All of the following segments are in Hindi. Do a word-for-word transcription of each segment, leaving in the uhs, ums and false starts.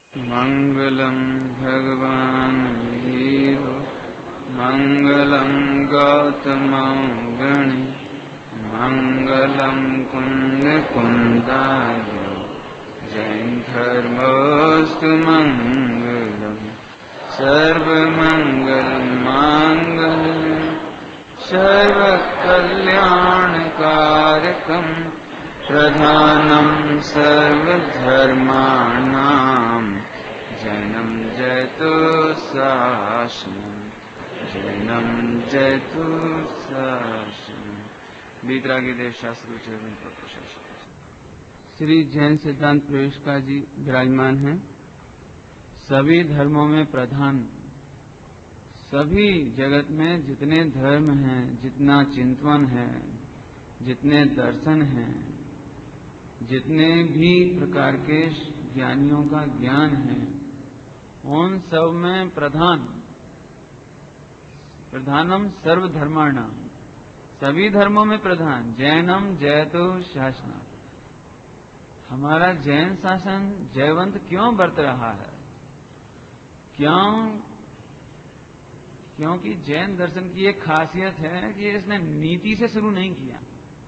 मंगलम भगवान वीरो मंगलम गौतम गणे मंगलम कुंद कुंदाय जैन धर्मोस्तु मंगलम सर्वमंगल मांगल्यम सर्वकल्याणकारकम प्रधानम सर्वधर्माणां जैनं जयतु शासनम जैनं जयतु शासनम। बीतरागी देव शास्त्र श्री जैन सिद्धांत प्रवेशिका जी विराजमान हैं। सभी धर्मों में प्रधान, सभी जगत में जितने धर्म हैं, जितना चिंतन है, जितने दर्शन हैं, जितने भी प्रकार के ज्ञानियों का ज्ञान है, उन सब में प्रधान प्रधानम सर्वधर्माणाम, सभी धर्मों में प्रधान जैनम जयतो शासना। हमारा जैन शासन जयवंत क्यों बरत रहा है? क्यों? क्योंकि जैन दर्शन की एक खासियत है कि इसने नीति से शुरू नहीं किया।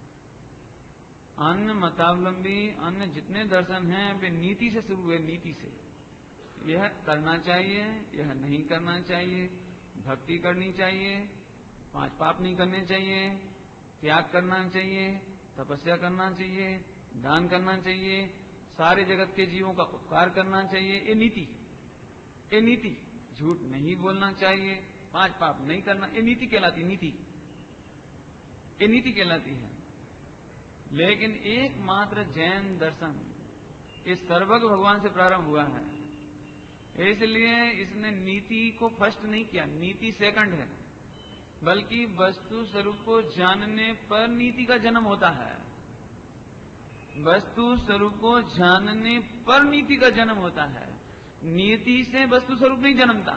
अन्य मतावलंबी अन्य जितने दर्शन हैं वे नीति से शुरू हुए, नीति से यह करना चाहिए, यह नहीं करना चाहिए, भक्ति करनी चाहिए, पांच पाप नहीं करने चाहिए, त्याग करना चाहिए, तपस्या करना चाहिए, दान करना चाहिए, सारे जगत के जीवों का उपकार करना चाहिए। ये नीति, ये नीति। झूठ नहीं बोलना चाहिए, पांच पाप नहीं करना, ये नीति कहलाती, नीति, ये नीति कहलाती है। लेकिन एकमात्र जैन दर्शन इस सर्वज्ञ भगवान से प्रारंभ हुआ है, इसलिए इसने नीति को फर्स्ट नहीं किया, नीति सेकंड है, बल्कि वस्तु स्वरूप को जानने पर नीति का जन्म होता है। वस्तु स्वरूप को जानने पर नीति का जन्म होता है। नीति से वस्तु स्वरूप नहीं जन्मता,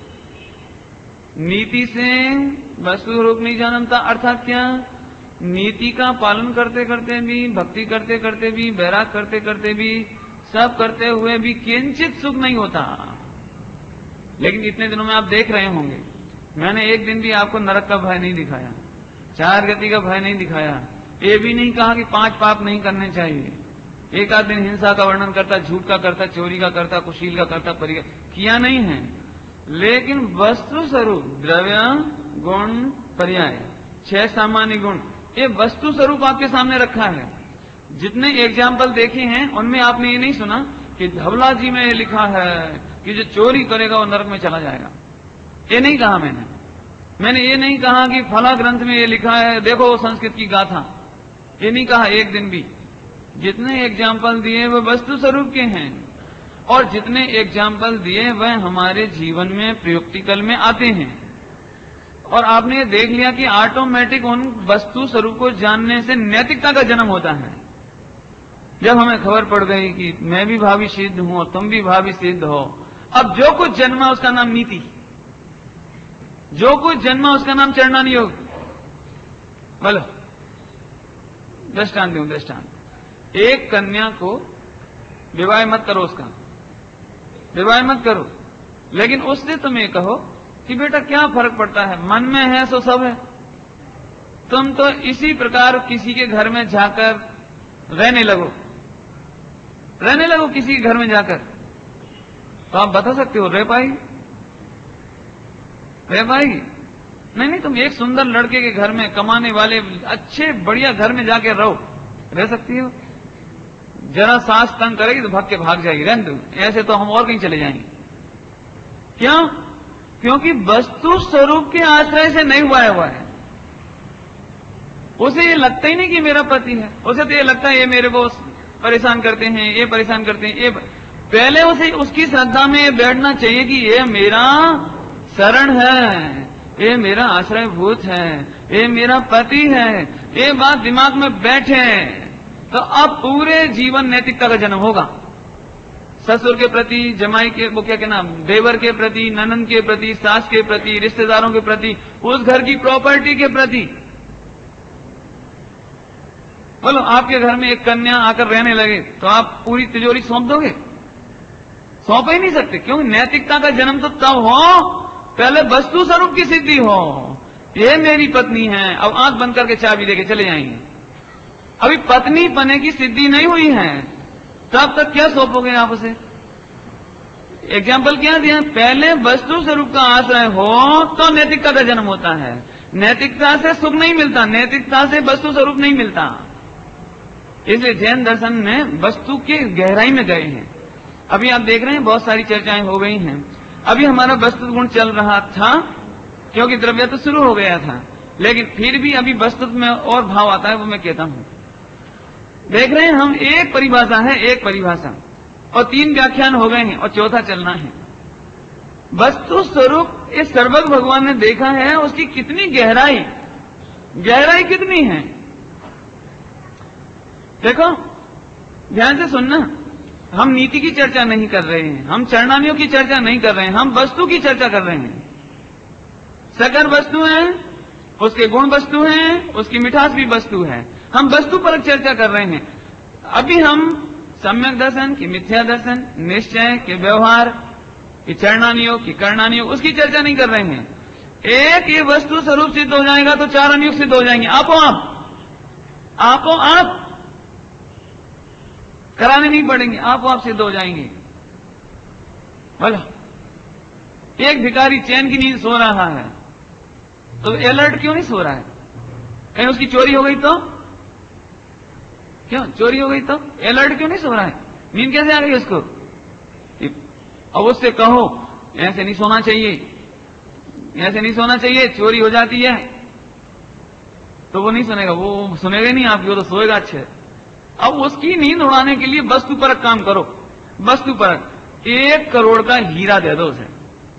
नीति से वस्तु स्वरूप नहीं जन्मता। अर्थात क्या? नीति का पालन करते करते भी, भक्ति करते करते भी, वैराग करते करते भी, सब करते हुए भी किंचित सुख नहीं होता। लेकिन इतने दिनों में आप देख रहे होंगे, मैंने एक दिन भी आपको नरक का भय नहीं दिखाया, चार गति का भय नहीं दिखाया, ये भी नहीं कहा कि पांच पाप नहीं करने चाहिए। एक आध दिन हिंसा का वर्णन करता, झूठ का करता, चोरी का करता, कुशील का करता, परिग्रह किया नहीं है। लेकिन वस्तु स्वरूप द्रव्य गुण पर्याय छह सामान्य गुण, ये वस्तु स्वरूप आपके सामने रखा है। जितने एग्जाम्पल देखे हैं उनमें आपने ये नहीं सुना कि धवला जी में ये लिखा है कि जो चोरी करेगा वो नरक में चला जाएगा। ये नहीं कहा मैंने मैंने ये नहीं कहा कि फला ग्रंथ में ये लिखा है, देखो संस्कृत की गाथा, ये नहीं कहा एक दिन भी। जितने एग्जाम्पल दिए वह वस्तु स्वरूप के हैं, और जितने एग्जाम्पल दिए वह हमारे जीवन में प्रयुक्तिकल में आते हैं। और आपने ये देख लिया कि ऑटोमेटिक उन वस्तु स्वरूप को जानने से नैतिकता का जन्म होता है। जब हमें खबर पड़ गई कि मैं भी भावी सिद्ध हूं और तुम भी भावी सिद्ध हो, अब जो कुछ जन्मा उसका नाम नीति, जो कुछ जन्मा उसका नाम चरणान योग। बोलो, दृष्टांत दूं, दृष्टांत। एक कन्या को विवाह मत करो, उसका विवाह मत करो, लेकिन उससे तुम ये कहो कि बेटा क्या फर्क पड़ता है, मन में है सो सब है। तुम तो इसी प्रकार किसी के घर में जाकर रहने लगो, रहने लगो किसी के घर में जाकर, तो आप बता सकते हो रह पाएगी? रह पाएगी? नहीं नहीं, तुम एक सुंदर लड़के के घर में, कमाने वाले अच्छे बढ़िया घर में जाके रहो, रह सकती हो? जरा सांस तंग करेगी तो भाग के भाग जाएगी, रहने दो, ऐसे तो हम और कहीं चले जाएंगे। क्यों? क्योंकि वस्तु स्वरूप के आश्रय से नहीं हुआ है हुआ है। उसे ये लगता ही नहीं कि मेरा पति है, उसे तो ये लगता है ये मेरे को परेशान करते हैं, ये परेशान करते हैं। ये पहले उसे उसकी श्रद्धा में बैठना चाहिए कि ये मेरा शरण है, ये मेरा आश्रयभूत है, ये मेरा पति है। ये बात दिमाग में बैठे तो अब पूरे जीवन नैतिकता का जन्म होगा। ससुर के प्रति, जमाई के, वो क्या कहना, देवर के प्रति, ननंद के प्रति, सास के प्रति, रिश्तेदारों के प्रति, उस घर की प्रॉपर्टी के प्रति। बोलो, आपके घर में एक कन्या आकर रहने लगे तो आप पूरी तिजोरी सौंप दोगे? सौंप ही नहीं सकते। क्योंकि नैतिकता का जन्म तो तब हो पहले वस्तु स्वरूप की सिद्धि हो। ये मेरी पत्नी है, अब आंख बंद करके चाबी लेके चले जाएंगे। अभी पत्नी पने की सिद्धि नहीं हुई है, तब तक क्या सौंपोगे आप उसे? एग्जाम्पल क्या दिया? पहले वस्तु स्वरूप का आश्रय हो तो नैतिकता का जन्म होता है। नैतिकता से सुख नहीं मिलता, नैतिकता से वस्तु स्वरूप नहीं मिलता। इसलिए जैन दर्शन में वस्तु के गहराई में गए हैं। अभी आप देख रहे हैं बहुत सारी चर्चाएं हो गई हैं। अभी हमारा वस्तु गुण चल रहा था क्योंकि द्रव्य तो शुरू हो गया था, लेकिन फिर भी अभी वस्तु में और भाव आता है, वो मैं कहता हूं। देख रहे हैं हम, एक परिभाषा है, एक परिभाषा और तीन व्याख्यान हो गए हैं और चौथा चलना है। वस्तु स्वरूप इस सर्वज्ञ भगवान ने देखा है, उसकी कितनी गहराई, गहराई कितनी है। देखो ध्यान से सुनना, हम नीति की चर्चा नहीं कर रहे हैं, हम चरणानियों की चर्चा नहीं कर रहे हैं, हम वस्तु की चर्चा कर रहे हैं। सकल वस्तु है, उसके गुण वस्तु हैं, उसकी मिठास भी वस्तु है। हम वस्तु पर चर्चा कर रहे हैं। अभी हम सम्यक दर्शन की मिथ्या दर्शन, निश्चय के व्यवहार की चरणानियोग की करणानियोग, उसकी चर्चा नहीं कर रहे हैं। एक ये वस्तु स्वरूप सिद्ध हो जाएगा तो चार अनुयोग सिद्ध हो जाएंगे। आपो आप आपो आप कराने नहीं पड़ेंगे, आपो आप सिद्ध हो जाएंगे। बोला एक भिखारी चैन की नींद सो रहा है तो अलर्ट क्यों नहीं सो रहा है? कहीं उसकी चोरी हो गई तो? क्यों चोरी हो गई तो अलर्ट क्यों नहीं सो रहा है? नींद कैसे आ गई उसको? अब उससे कहो ऐसे नहीं सोना चाहिए, ऐसे नहीं सोना चाहिए, चोरी हो जाती है, तो वो नहीं सुनेगा, वो सुनेगा ही नहीं आपकी, वो तो सोएगा अच्छे। अब उसकी नींद उड़ाने के लिए वस्तु परक काम करो। वस्तु परक एक करोड़ का हीरा दे दो उसे।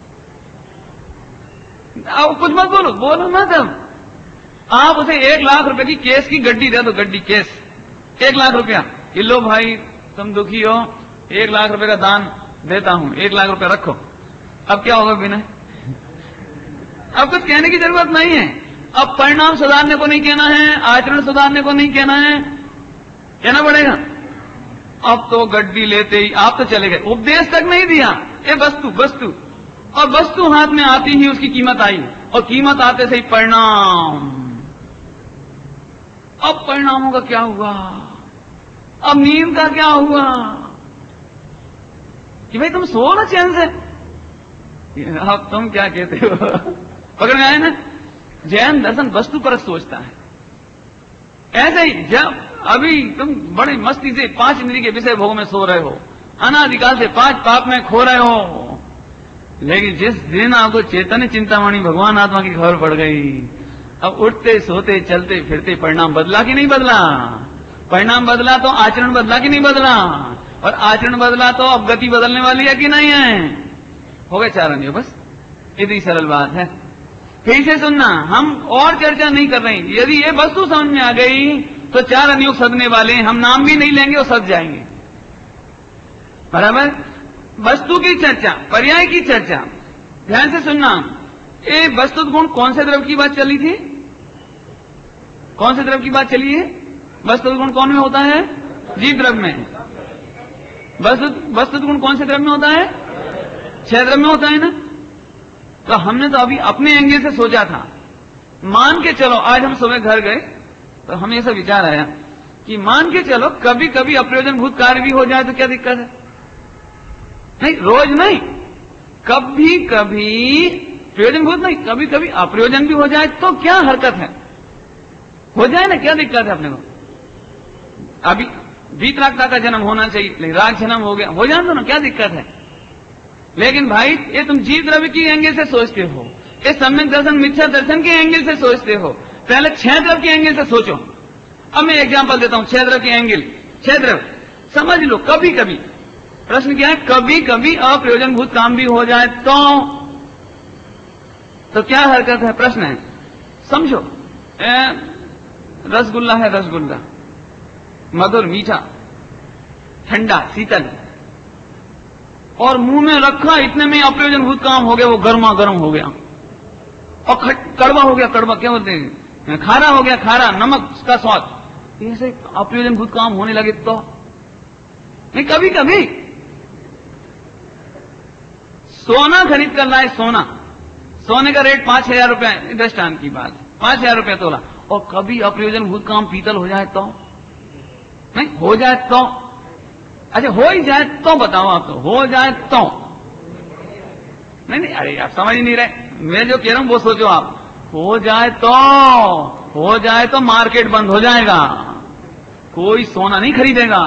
अब कुछ मत बोलो, बोलो मत। अब आप उसे एक लाख रुपए की केस की गड्डी दे दो, गड्डी केस एक लाख रुपया कि लो भाई तुम दुखी हो, एक लाख रुपए का दान देता हूं, एक लाख रुपया रखो। अब क्या होगा बिना? अब कुछ कहने की जरूरत नहीं है। अब परिणाम सुधारने को नहीं कहना है, आचरण सुधारने को नहीं कहना है, कहना पड़ेगा। अब तो गड्डी लेते ही आप तो चले गए, उपदेश तक नहीं दिया। ये वस्तु वस्तु और वस्तु हाथ में आती ही उसकी कीमत आई, और कीमत आते से ही परिणाम। अब परिणामों का क्या हुआ? अब नींद का क्या हुआ कि भाई तुम सो ना चैन से? अब तुम क्या कहते हो? पकड़ में आए ना? जैन दर्शन वस्तु पर सोचता है। ऐसे ही जब अभी तुम बड़े मस्ती से पांच इंद्रिय के विषय भोग में सो रहे हो, अनादिकाल से पांच पाप में खो रहे हो, लेकिन जिस दिन आपको चैतन्य चिंतामणि भगवान आत्मा की खबर पड़ गई, अब उठते सोते चलते फिरते परिणाम बदला कि नहीं बदला? परिणाम बदला तो आचरण बदला कि नहीं बदला? और आचरण बदला तो अब गति बदलने वाली है कि नहीं है? हो गए चार अनुयोग, बस इतनी सरल बात है। फिर से सुनना, हम और चर्चा नहीं कर रहे हैं। यदि ये वस्तु समझ में आ गई तो चार अनुयोग सदने वाले, हम नाम भी नहीं लेंगे और सद जाएंगे। बराबर? वस्तु की चर्चा, पर्याय की चर्चा, ध्यान से सुनना। ये वस्तु गुण कौन से द्रव्य की बात चली थी? कौन से द्रव्य की बात चली है? वस्तु गुण कौन में होता है? जीव द्रव्य में। वस्तु वस्तु गुण कौन से द्रव्य में होता है? छह द्रव्य में होता है ना? तो हमने तो अभी अपने एंगल से सोचा था। मान के चलो आज हम सुबह घर गए तो हमें ऐसा विचार आया कि मान के चलो कभी कभी अप्रयोजनभूत कार्य भी हो जाए तो क्या दिक्कत है? नहीं, रोज नहीं, कभी कभी प्रयोजनभूत नहीं, कभी कभी अप्रयोजन भी हो जाए तो क्या हरकत है? हो जाए ना, क्या दिक्कत है अपने को? अभी वीतरागता का जन्म होना चाहिए, राग जन्म हो गया, हो जाए तो ना, क्या दिक्कत है? लेकिन भाई ये तुम जीव द्रव्य की एंगल से सोचते हो, ये सम्यक दर्शन मिथ्या दर्शन के एंगल से सोचते हो। पहले छह द्रव्य के एंगल से सोचो। अब मैं एग्जांपल देता हूं, छह द्रव्य के एंगल, छह द्रव्य समझ लो। कभी कभी प्रश्न क्या है? कभी कभी अप्रयोजनभूत काम भी हो जाए तो तो क्या हरकत है? प्रश्न है, समझो। रसगुल्ला है, रसगुल्ला मधुर मीठा ठंडा शीतल, और मुंह में रखा, इतने में अप्रयोजनभूत काम हो गया, वो गर्मा गर्म हो गया, और कड़वा हो गया, कड़वा क्या बोलते हैं, खारा हो गया, खारा, नमक का स्वाद, ऐसे अप्रयोजनभूत काम होने लगे तो नहीं? कभी कभी सोना खरीद कर लाए, सोना, सोने का रेट पांच हजार रुपए, दृष्टांत की बात, पांच हजार रुपया तोला, और कभी अप्रयोजनभूत काम पीतल हो जाए तो, नहीं हो जाए तो, अच्छा हो ही जाए तो बताओ आप, तो हो जाए तो, नहीं नहीं अरे आप समझ नहीं रहे, मैं जो कह रहा हूं वो सोचो आप, हो जाए तो, हो जाए तो मार्केट बंद हो जाएगा, कोई सोना नहीं खरीदेगा।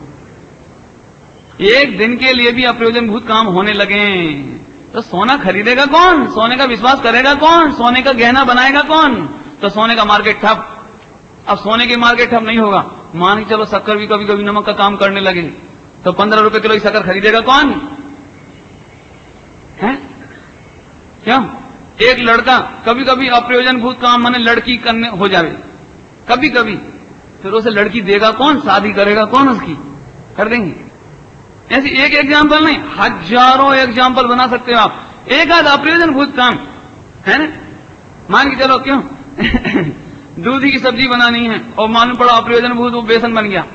एक दिन के लिए भी अप्रयोजनभूत काम होने लगे तो सोना खरीदेगा कौन, सोने का विश्वास करेगा कौन, सोने का गहना बनाएगा कौन, तो सोने का मार्केट ठप। अब सोने की मार्केट ठप नहीं होगा, मान के चलो शक्कर भी कभी कभी नमक का काम करने लगे तो पंद्रह रुपए किलो की शक्कर खरीदेगा कौन है? क्यों? एक लड़का कभी कभी अप्रयोजनभूत काम माने लड़की करने हो जाए कभी कभी, फिर उसे लड़की देगा कौन, शादी करेगा कौन उसकी, कर देंगे। ऐसी एक एग्जाम्पल नहीं, हजारों एग्जाम्पल बना सकते हो आप। एक आध अप्रयोजनभूत काम है ना, मान के चलो क्यों दूधी की सब्जी बनानी है और मालूम पड़ा अप्रयोजनभूत वो बेसन बन गया।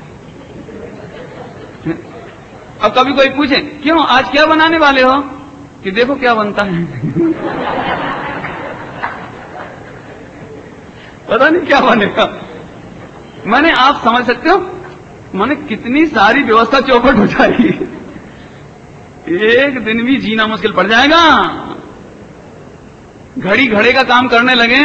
अब कभी कोई पूछे क्यों आज क्या बनाने वाले हो, कि देखो क्या बनता है पता नहीं क्या बनेगा। मैंने आप समझ सकते हो, मैंने कितनी सारी व्यवस्था चौपट हो जाएगी, एक दिन भी जीना मुश्किल पड़ जाएगा। घड़ी घड़े का काम करने लगे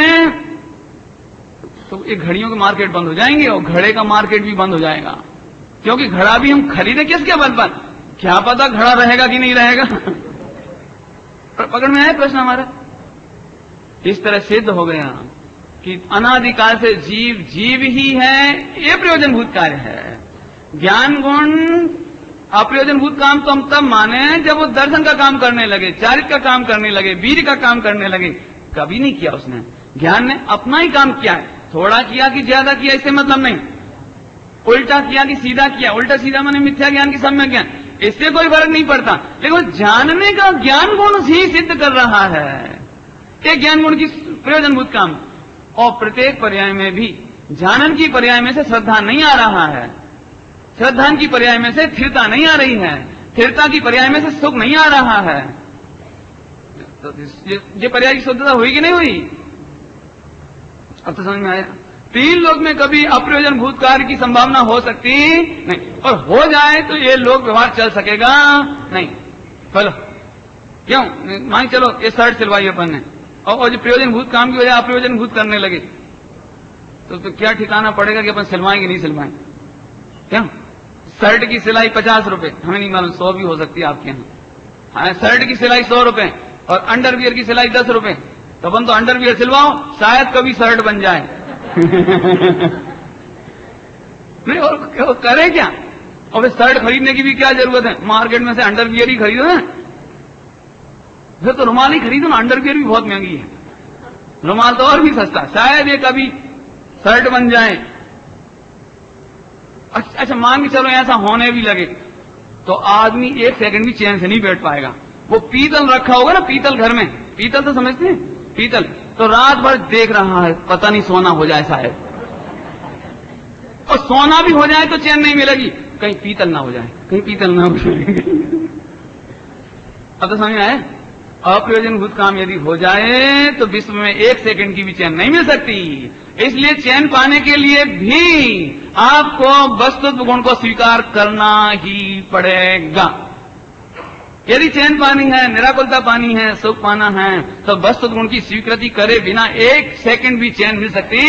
तो एक घड़ियों के मार्केट बंद हो जाएंगे और घड़े का मार्केट भी बंद हो जाएगा, क्योंकि घड़ा भी हम खरीदे किसके बल पर, क्या पता घड़ा रहेगा कि नहीं रहेगा पकड़ में आया प्रश्न हमारा। इस तरह सिद्ध हो गया कि अनादिकाल से जीव जीव ही है, ये प्रयोजनभूत कार्य है। ज्ञान गुण अप्रयोजनभूत काम तो हम तब माने जब वो दर्शन का काम करने लगे, चारित्र का काम करने लगे, वीर का काम करने लगे। कभी नहीं किया उसने, ज्ञान ने अपना ही काम किया है, थोड़ा किया कि ज्यादा किया इससे मतलब नहीं, उल्टा किया कि सीधा किया, उल्टा सीधा माने मिथ्या ज्ञान की सम्यक ज्ञान, इससे कोई फर्क नहीं पड़ता। लेकिन जानने का ज्ञान गुण ही सिद्ध कर रहा है, एक ज्ञान गुण की प्रयोजनभूत काम। और प्रत्येक पर्याय में भी जानन की पर्याय में से श्रद्धा नहीं आ रहा है, श्रद्धा की पर्याय में से स्थिरता नहीं आ रही है, स्थिरता की पर्याय में से सुख नहीं आ रहा है। तो ये, ये पर्याय की शुद्धता हुई कि नहीं हुई? अब तो समझ में आया। तीन लोग में कभी अप्रयोजनभूत कार्य की संभावना हो सकती नहीं, और हो जाए तो ये लोक व्यवहार चल सकेगा नहीं। चलो क्यों, मान चलो ये शर्ट सिलवाई अपन ने, और जो प्रयोजनभूत काम की वजह अप्रयोजनभूत करने लगे तो, तो क्या ठिकाना पड़ेगा कि अपन सिलवाएंगे नहीं सिलवाएंगे? क्या शर्ट की सिलाई पचास रुपए, हमें नहीं मालूम सौ भी हो सकती है आपके यहाँ। शर्ट की सिलाई सौ रुपए और अंडरवियर की सिलाई दस रुपए, तो अपन तो अंडरवियर सिलवाओ, शायद कभी शर्ट बन जाए नहीं और करे क्या? और फिर शर्ट खरीदने की भी क्या जरूरत है, मार्केट में से अंडरवियर ही खरीदो ना, फिर तो रुमाल ही खरीदो ना, अंडरवियर भी बहुत महंगी है, रुमाल तो और भी सस्ता, शायद ये कभी शर्ट बन जाए। अच्छा मान के चलो ऐसा होने भी लगे तो आदमी एक सेकंड भी चैन से नहीं बैठ पाएगा। वो पीतल रखा होगा ना, पीतल घर में, पीतल तो समझते हैं, पीतल तो रात भर देख रहा है, पता नहीं सोना हो जाए शायद, और सोना भी हो जाए तो चैन नहीं मिलेगी, कहीं पीतल ना हो जाए, कहीं पीतल ना हो जाए अब तो समझ में आए। अप्रयोजनभूत काम यदि हो जाए तो विश्व में एक सेकंड की भी चैन नहीं मिल सकती। इसलिए चैन पाने के लिए भी आपको वस्तुत्व गुण को स्वीकार करना ही पड़ेगा। यदि चैन पानी है, निराकुलता पानी है, सुख पाना है, तो वस्तुत्व गुण की स्वीकृति करे बिना एक सेकंड भी चैन मिल सकती।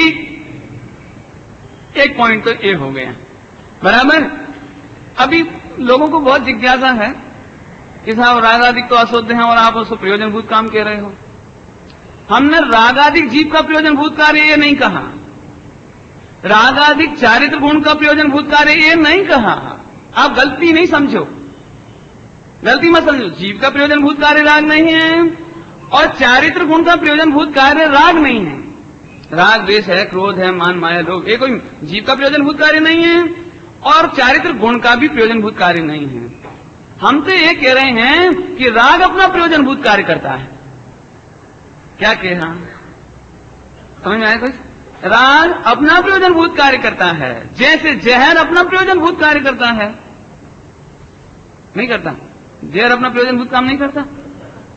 एक पॉइंट तो ये हो गया बराबर। अभी लोगों को बहुत जिज्ञासा है कि साहब रागादिक तो अशुद्ध हैं और आप उसको प्रयोजनभूत काम कह रहे हो। हमने रागादिक जीव का प्रयोजनभूत कार्य ये नहीं कहा, रागादिक चारित्र गुण का प्रयोजनभूत कार्य ये नहीं कहा। आप गलती नहीं समझो, गलती मत समझो। जीव का प्रयोजनभूत कार्य राग नहीं है और चारित्र गुण का प्रयोजनभूत कार्य राग नहीं है। राग द्वेष है, क्रोध है, मान माया लोभ, ये कोई जीव का प्रयोजनभूत कार्य नहीं है और चारित्र गुण का भी प्रयोजनभूत कार्य नहीं है। हम तो ये कह रहे हैं कि राग अपना प्रयोजनभूत कार्य करता है। क्या कह रहा समझ में आया कुछ? राग अपना प्रयोजनभूत कार्य करता है, जैसे जहर अपना प्रयोजनभूत कार्य करता है। नहीं करता? जहर अपना प्रयोजनभूत काम नहीं करता।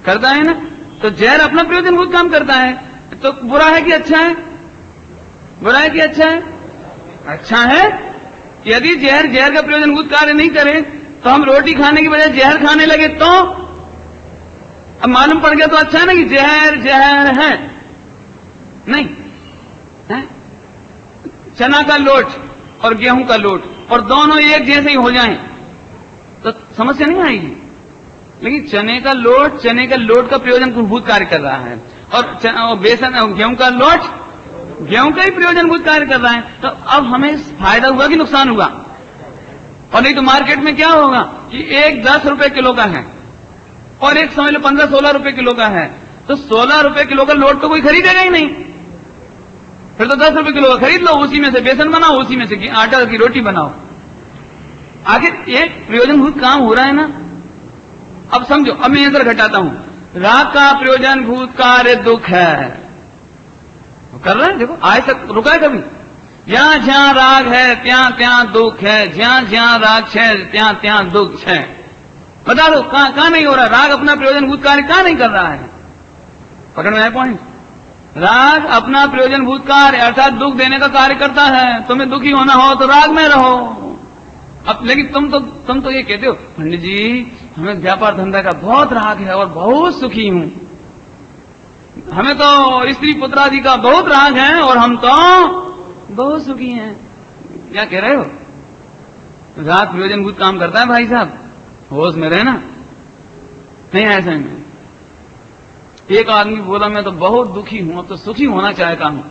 करता है ना। तो जहर अपना प्रयोजनभूत काम करता है, तो बुरा है कि अच्छा है? बुरा है कि अच्छा है? अच्छा है। यदि जहर जहर का प्रयोजनभूत कार्य नहीं करे तो हम रोटी खाने की बजाय जहर खाने लगे तो अब मालूम पड़ गया तो अच्छा है ना कि जहर जहर है नहीं है? चना का लोट और गेहूं का लोट और दोनों एक जैसे ही हो जाएं तो समस्या नहीं आएगी। लेकिन चने का लोट चने का लोट का प्रयोजनभूत कार्य कर रहा है और बेसन गेहूं का लोट गेहूं का ही प्रयोजनभूत कार्य कर रहा है। तो अब हमें फायदा हुआ कि नुकसान हुआ? और नहीं तो मार्केट में क्या होगा कि एक दस रुपए किलो का है और एक समझ लो पंद्रह सोलह रुपए किलो का है, तो सोलह रुपए किलो का लोट तो कोई खरीदेगा ही नहीं। फिर तो दस रुपए किलो का खरीद लो, उसी में से बेसन बनाओ, उसी में से आटा की रोटी बनाओ। आखिर एक प्रयोजनभूत काम हो रहा है ना। अब समझो, अब मैं इधर घटाता हूं, राग का प्रयोजनभूत कार्य दुख है, कर रहे हैं। देखो आज तक रुका है कभी? ज्યાં જ્યાં રાગ है ત્યાં ત્યાં दुख है, ज्યાં ज्યાં राग है ત્યાં ત્યાં दुख है। बता दो कहां कहां नहीं हो रहा? राग अपना प्रयोजनभूत कार्य कहां नहीं कर रहा है? पकड़ में आए पॉइंट? राग अपना प्रयोजनभूत कार्य अर्थात दुख देने का कार्य करता है। तुम्हें दुखी होना हो तो राग में रहो। अब लेकिन तुम तो तुम तो ये कहते हो पंडित जी हमें व्यापार धंधा का बहुत राग है और बहुत सुखी हूं, हमें तो स्त्री पुत्रादि का बहुत राग है और हम तो बहुत सुखी हैं। क्या कह रहे हो? राग प्रयोजनभूत काम करता है भाई साहब, होश में रहना। नहीं ऐसा नहीं। एक आदमी बोला मैं तो बहुत दुखी हूं, अब तो सुखी होना चाहता हूं।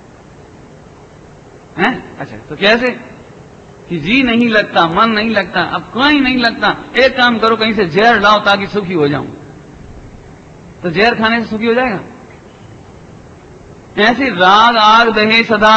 हैं? अच्छा तो कैसे? कि जी नहीं लगता, मन नहीं लगता, अब कहीं नहीं लगता। एक काम करो, कहीं से जहर लाओ ताकि सुखी हो जाऊं। तो जहर खाने से सुखी हो जाएगा? ऐसे राग आग दहे सदा।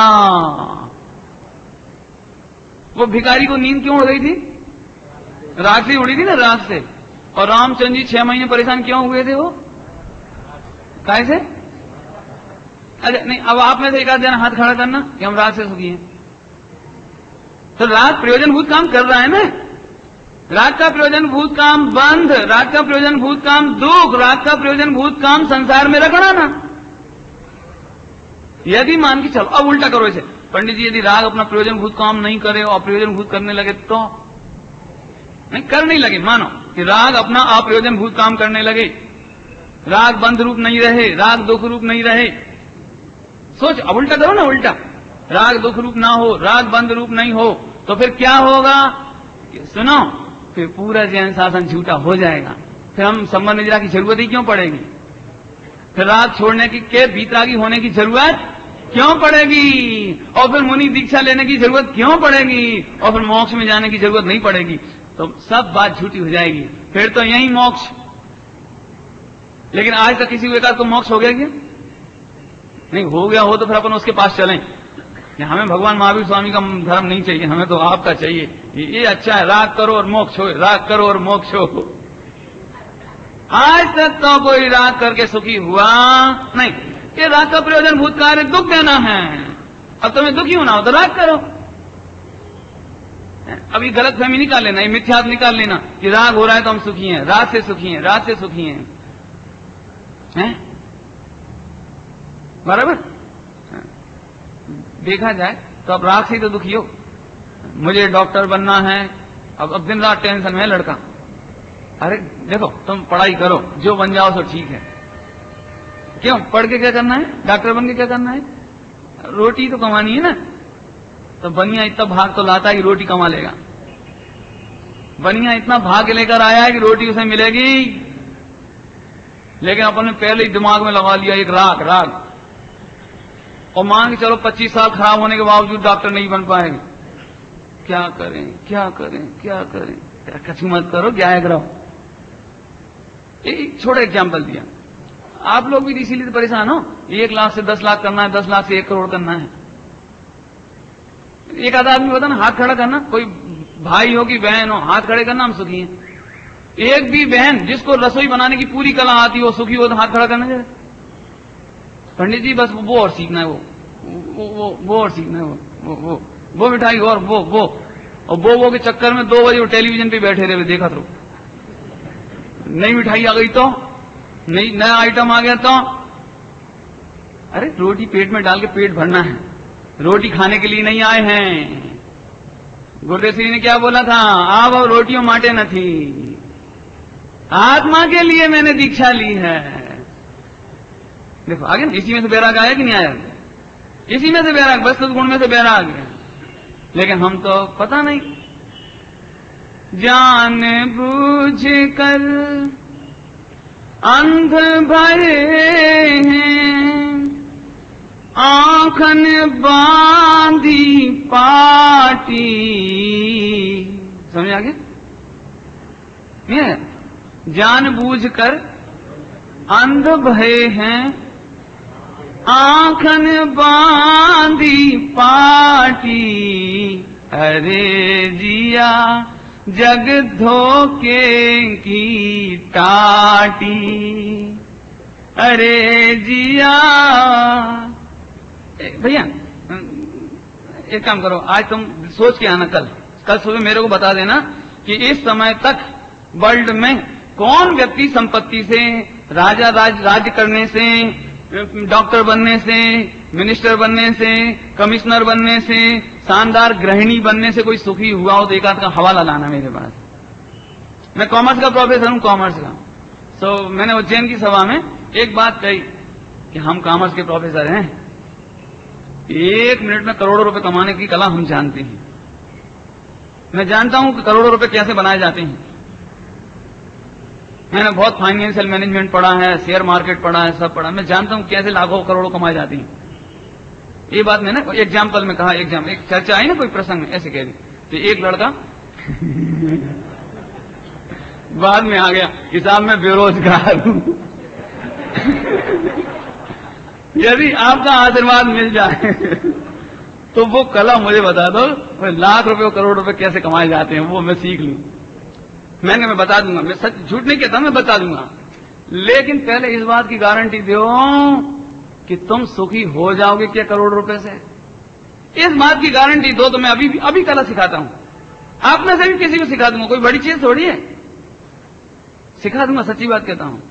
वो भिखारी को नींद क्यों उड़ गई थी? राग से उड़ी थी ना, राग से। और रामचंद्र जी छह महीने परेशान क्यों हुए थे? वो कैसे? अच्छा नहीं, अब आप में से एक आध जन हाथ खड़ा करना कि हम राग से सुखी हैं। तो राग प्रयोजनभूत काम कर रहा है ना। राग का प्रयोजनभूत काम बंध, राग का प्रयोजनभूत काम दुख, राग का प्रयोजनभूत काम संसार में रखना ना। यदि मान के चलो, अब उल्टा करो इसे, पंडित जी यदि राग अपना प्रयोजनभूत काम नहीं करे और अप्रयोजनभूत करने लगे तो? नहीं, कर नहीं लगे, मानो कि राग अपना अप्रयोजनभूत काम करने लगे, राग बंध रूप नहीं रहे, राग दुख रूप नहीं रहे। सोच, अब उल्टा करो ना, उल्टा। राग दुख रूप ना हो, राग बंध रूप नहीं हो, तो फिर क्या होगा? सुनो, फिर पूरा जैन शासन झूठा हो जाएगा। फिर हम संबंध निद्रा की जरूरत ही क्यों पड़ेगी? फिर राग छोड़ने की के बीतरागी होने की जरूरत क्यों पड़ेगी? और फिर मुनि दीक्षा लेने की जरूरत क्यों पड़ेगी? और फिर मोक्ष में जाने की जरूरत नहीं पड़ेगी। तो सब बात झूठी हो जाएगी। फिर तो यही मोक्ष। लेकिन आज तक किसी एकाध को मोक्ष हो गया क्या? नहीं हो गया हो तो फिर अपन उसके पास चलें। हमें भगवान महावीर स्वामी का धर्म नहीं चाहिए, हमें तो आपका चाहिए। ये अच्छा है, राग करो और मोक्ष हो, राग करो और मोक्ष हो। आज तक तो कोई राग करके सुखी हुआ नहीं। ये राग का प्रयोजनभूत कार्य दुख देना है। अब तुम्हें दुखी होना हो तो राग करो। अभी गलत फहमी निकाल लेना, ये मिथ्यात्व निकाल लेना कि राग हो रहा है तो हम सुखी हैं, राग से सुखी हैं, राग से सुखी हैं, हैं? बराबर? देखा जाए तो अब राग से तो दुखी हो। मुझे डॉक्टर बनना है, अब अब दिन रात टेंशन में है लड़का। अरे देखो, तुम पढ़ाई करो, जो बन जाओ सो ठीक है। क्यों? पढ़ के क्या करना है? डॉक्टर बन के क्या करना है? रोटी तो कमानी है ना। तो बनिया इतना भाग तो लाता है कि रोटी कमा लेगा। बनिया इतना भाग लेकर आया है कि रोटी उसे मिलेगी, लेकिन अपन ने पहले ही दिमाग में लगा लिया एक राग राग और मान के चलो पच्चीस साल खराब होने के बावजूद डॉक्टर नहीं बन पाएंगे। क्या करें क्या करें क्या करें? कछु मत करो, ज्ञायक रहो। एक छोटा एग्जाम्पल दिया। आप लोग भी इसीलिए परेशान हो, एक लाख से दस लाख करना है, दस लाख से एक करोड़ करना है। एक आधा आदमी होता ना, हाथ खड़ा करना, कोई भाई हो कि बहन हो, हाथ खड़े करना, हम सुखी हैं। एक भी बहन जिसको रसोई बनाने की पूरी कला आती हो, सुखी हो, तो हाथ खड़ा करना चाहिए। पंडित जी बस वो और सीखना है, वो वो वो, वो और सीखना है, वो वो वो, वो मिठाई और वो वो और वो वो के चक्कर में दो बजे वो टेलीविजन पे बैठे रहे, देखा तो नहीं मिठाई आ गई तो नई नया आइटम आ गया तो अरे रोटी पेट में डाल के पेट भरना है, रोटी खाने के लिए नहीं आए हैं। गुरुदेव श्री ने क्या बोला था, आप और रोटियों माटे न थी, आत्मा के लिए मैंने दीक्षा ली है। देखो आगे इसी में से बैराग आया कि नहीं आया, इसी में से बैराग, बस गुण में से बैराग है। लेकिन हम तो पता नहीं, जान बूझ कर अंध भरे हैं, आंखन बांधी पाटी। समझ आ गया? नहीं है? जानबूझ कर अंध भये हैं, आंखन बांधी पाटी। अरे जिया जग धोखे की टाटी, अरे जिया। भैया एक काम करो, आज तुम सोच के आना, कल कल सुबह मेरे को बता देना कि इस समय तक वर्ल्ड में कौन व्यक्ति संपत्ति से, राजा राज राज्य करने से, डॉक्टर बनने से, मिनिस्टर बनने से, कमिश्नर बनने से, शानदार गृहिणी बनने से कोई सुखी हुआ हो तो एक आध का हवाला लाना मेरे पास। मैं कॉमर्स का प्रोफेसर हूं, कॉमर्स का। सो so, मैंने उज्जैन की सभा में एक बात कही कि हम कॉमर्स के प्रोफेसर हैं, एक मिनट में करोड़ों रुपए कमाने की कला हम जानते हैं। मैं जानता हूं कि करोड़ों रुपए कैसे बनाए जाते हैं। मैंने बहुत फाइनेंशियल मैनेजमेंट पढ़ा है, शेयर मार्केट पढ़ा है, सब पढ़ा। मैं जानता हूं कैसे लाखों करोड़ों कमाए जाती हैं। ये बात मैंने एग्जाम्पल में कहा, एग्जाम एक चर्चा आई ना कोई प्रसंग में, ऐसे कह दी तो एक लड़का बाद में आ गया कि साहब मैं बेरोजगार हूं। यदि आपका आशीर्वाद मिल जाए तो वो कला मुझे बता दो, लाख रुपए करोड़ रुपए कैसे कमाए जाते हैं वो मैं सीख लूं। मैंने मैं बता दूंगा, मैं सच झूठ नहीं कहता, मैं बता दूंगा। लेकिन पहले इस बात की गारंटी दो कि तुम सुखी हो जाओगे क्या करोड़ रुपए से। इस बात की गारंटी दो तो मैं अभी अभी कला सिखाता हूं, आप में से भी किसी को सिखा दूंगा, कोई बड़ी चीज थोड़ी है, सिखा दूंगा, सच्ची बात कहता हूं।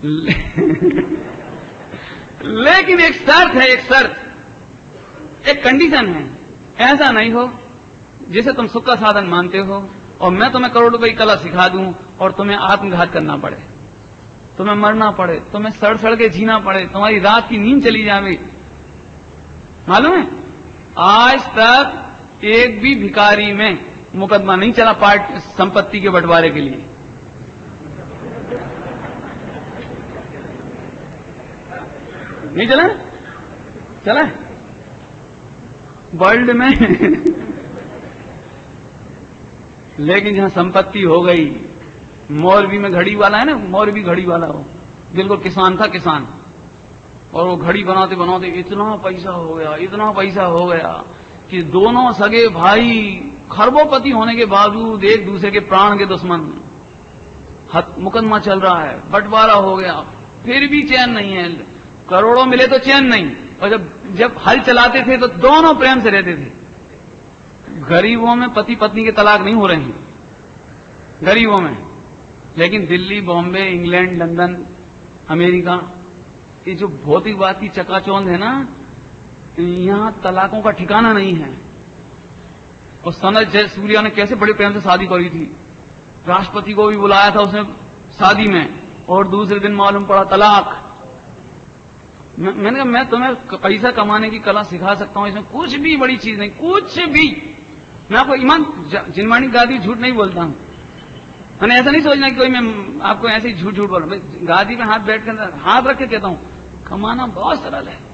लेकिन एक शर्त है, एक शर्त, एक कंडीशन है, ऐसा नहीं हो जिसे तुम सुख का साधन मानते हो और मैं तुम्हें करोड़ रुपए की कला सिखा दूं और तुम्हें आत्मघात करना पड़े, तुम्हें मरना पड़े, तुम्हें सड़ सड़ के जीना पड़े, तुम्हारी रात की नींद चली जावे। मालूम है आज तक एक भी भिखारी में मुकदमा नहीं चला पार्ट संपत्ति के बंटवारे के लिए। नहीं चला, चला वर्ल्ड में। लेकिन जहां संपत्ति हो गई, मौलवी में घड़ी वाला है ना, मौलवी घड़ी वाला हो, बिल्कुल किसान था किसान, और वो घड़ी बनाते बनाते इतना पैसा हो गया, इतना पैसा हो गया कि दोनों सगे भाई खरबोपति होने के बावजूद एक दूसरे के प्राण के दुश्मन। मुकदमा चल रहा है, बंटवारा हो गया, फिर भी चैन नहीं है, करोड़ों मिले तो चैन नहीं। और जब जब हल चलाते थे तो दोनों प्रेम से रहते थे। गरीबों में पति पत्नी के तलाक नहीं हो रहे हैं, गरीबों में, लेकिन Delhi, Bombay, England, London, America, ये जो भौतिकवाद की चकाचौंध है ना, यहां तलाकों का ठिकाना नहीं है। और सनत जयसूर्या ने कैसे बड़े प्रेम से शादी करी थी, राष्ट्रपति को भी बुलाया था उसने शादी में, और दूसरे दिन मालूम पड़ा तलाक। मैं, मैंने कहा मैं तुम्हें पैसा कमाने की कला सिखा सकता हूं, इसमें कुछ भी बड़ी चीज नहीं, कुछ भी। मैं आपको ईमान जिनवाणी गादी झूठ नहीं बोलता हूं, मैंने ऐसा नहीं सोचना कि कोई मैं आपको ऐसे ही झूठ झूठ बोल रहा हूं। गादी पे हाथ बैठ कर हाथ रख के कहता हूं कमाना बहुत सरल है,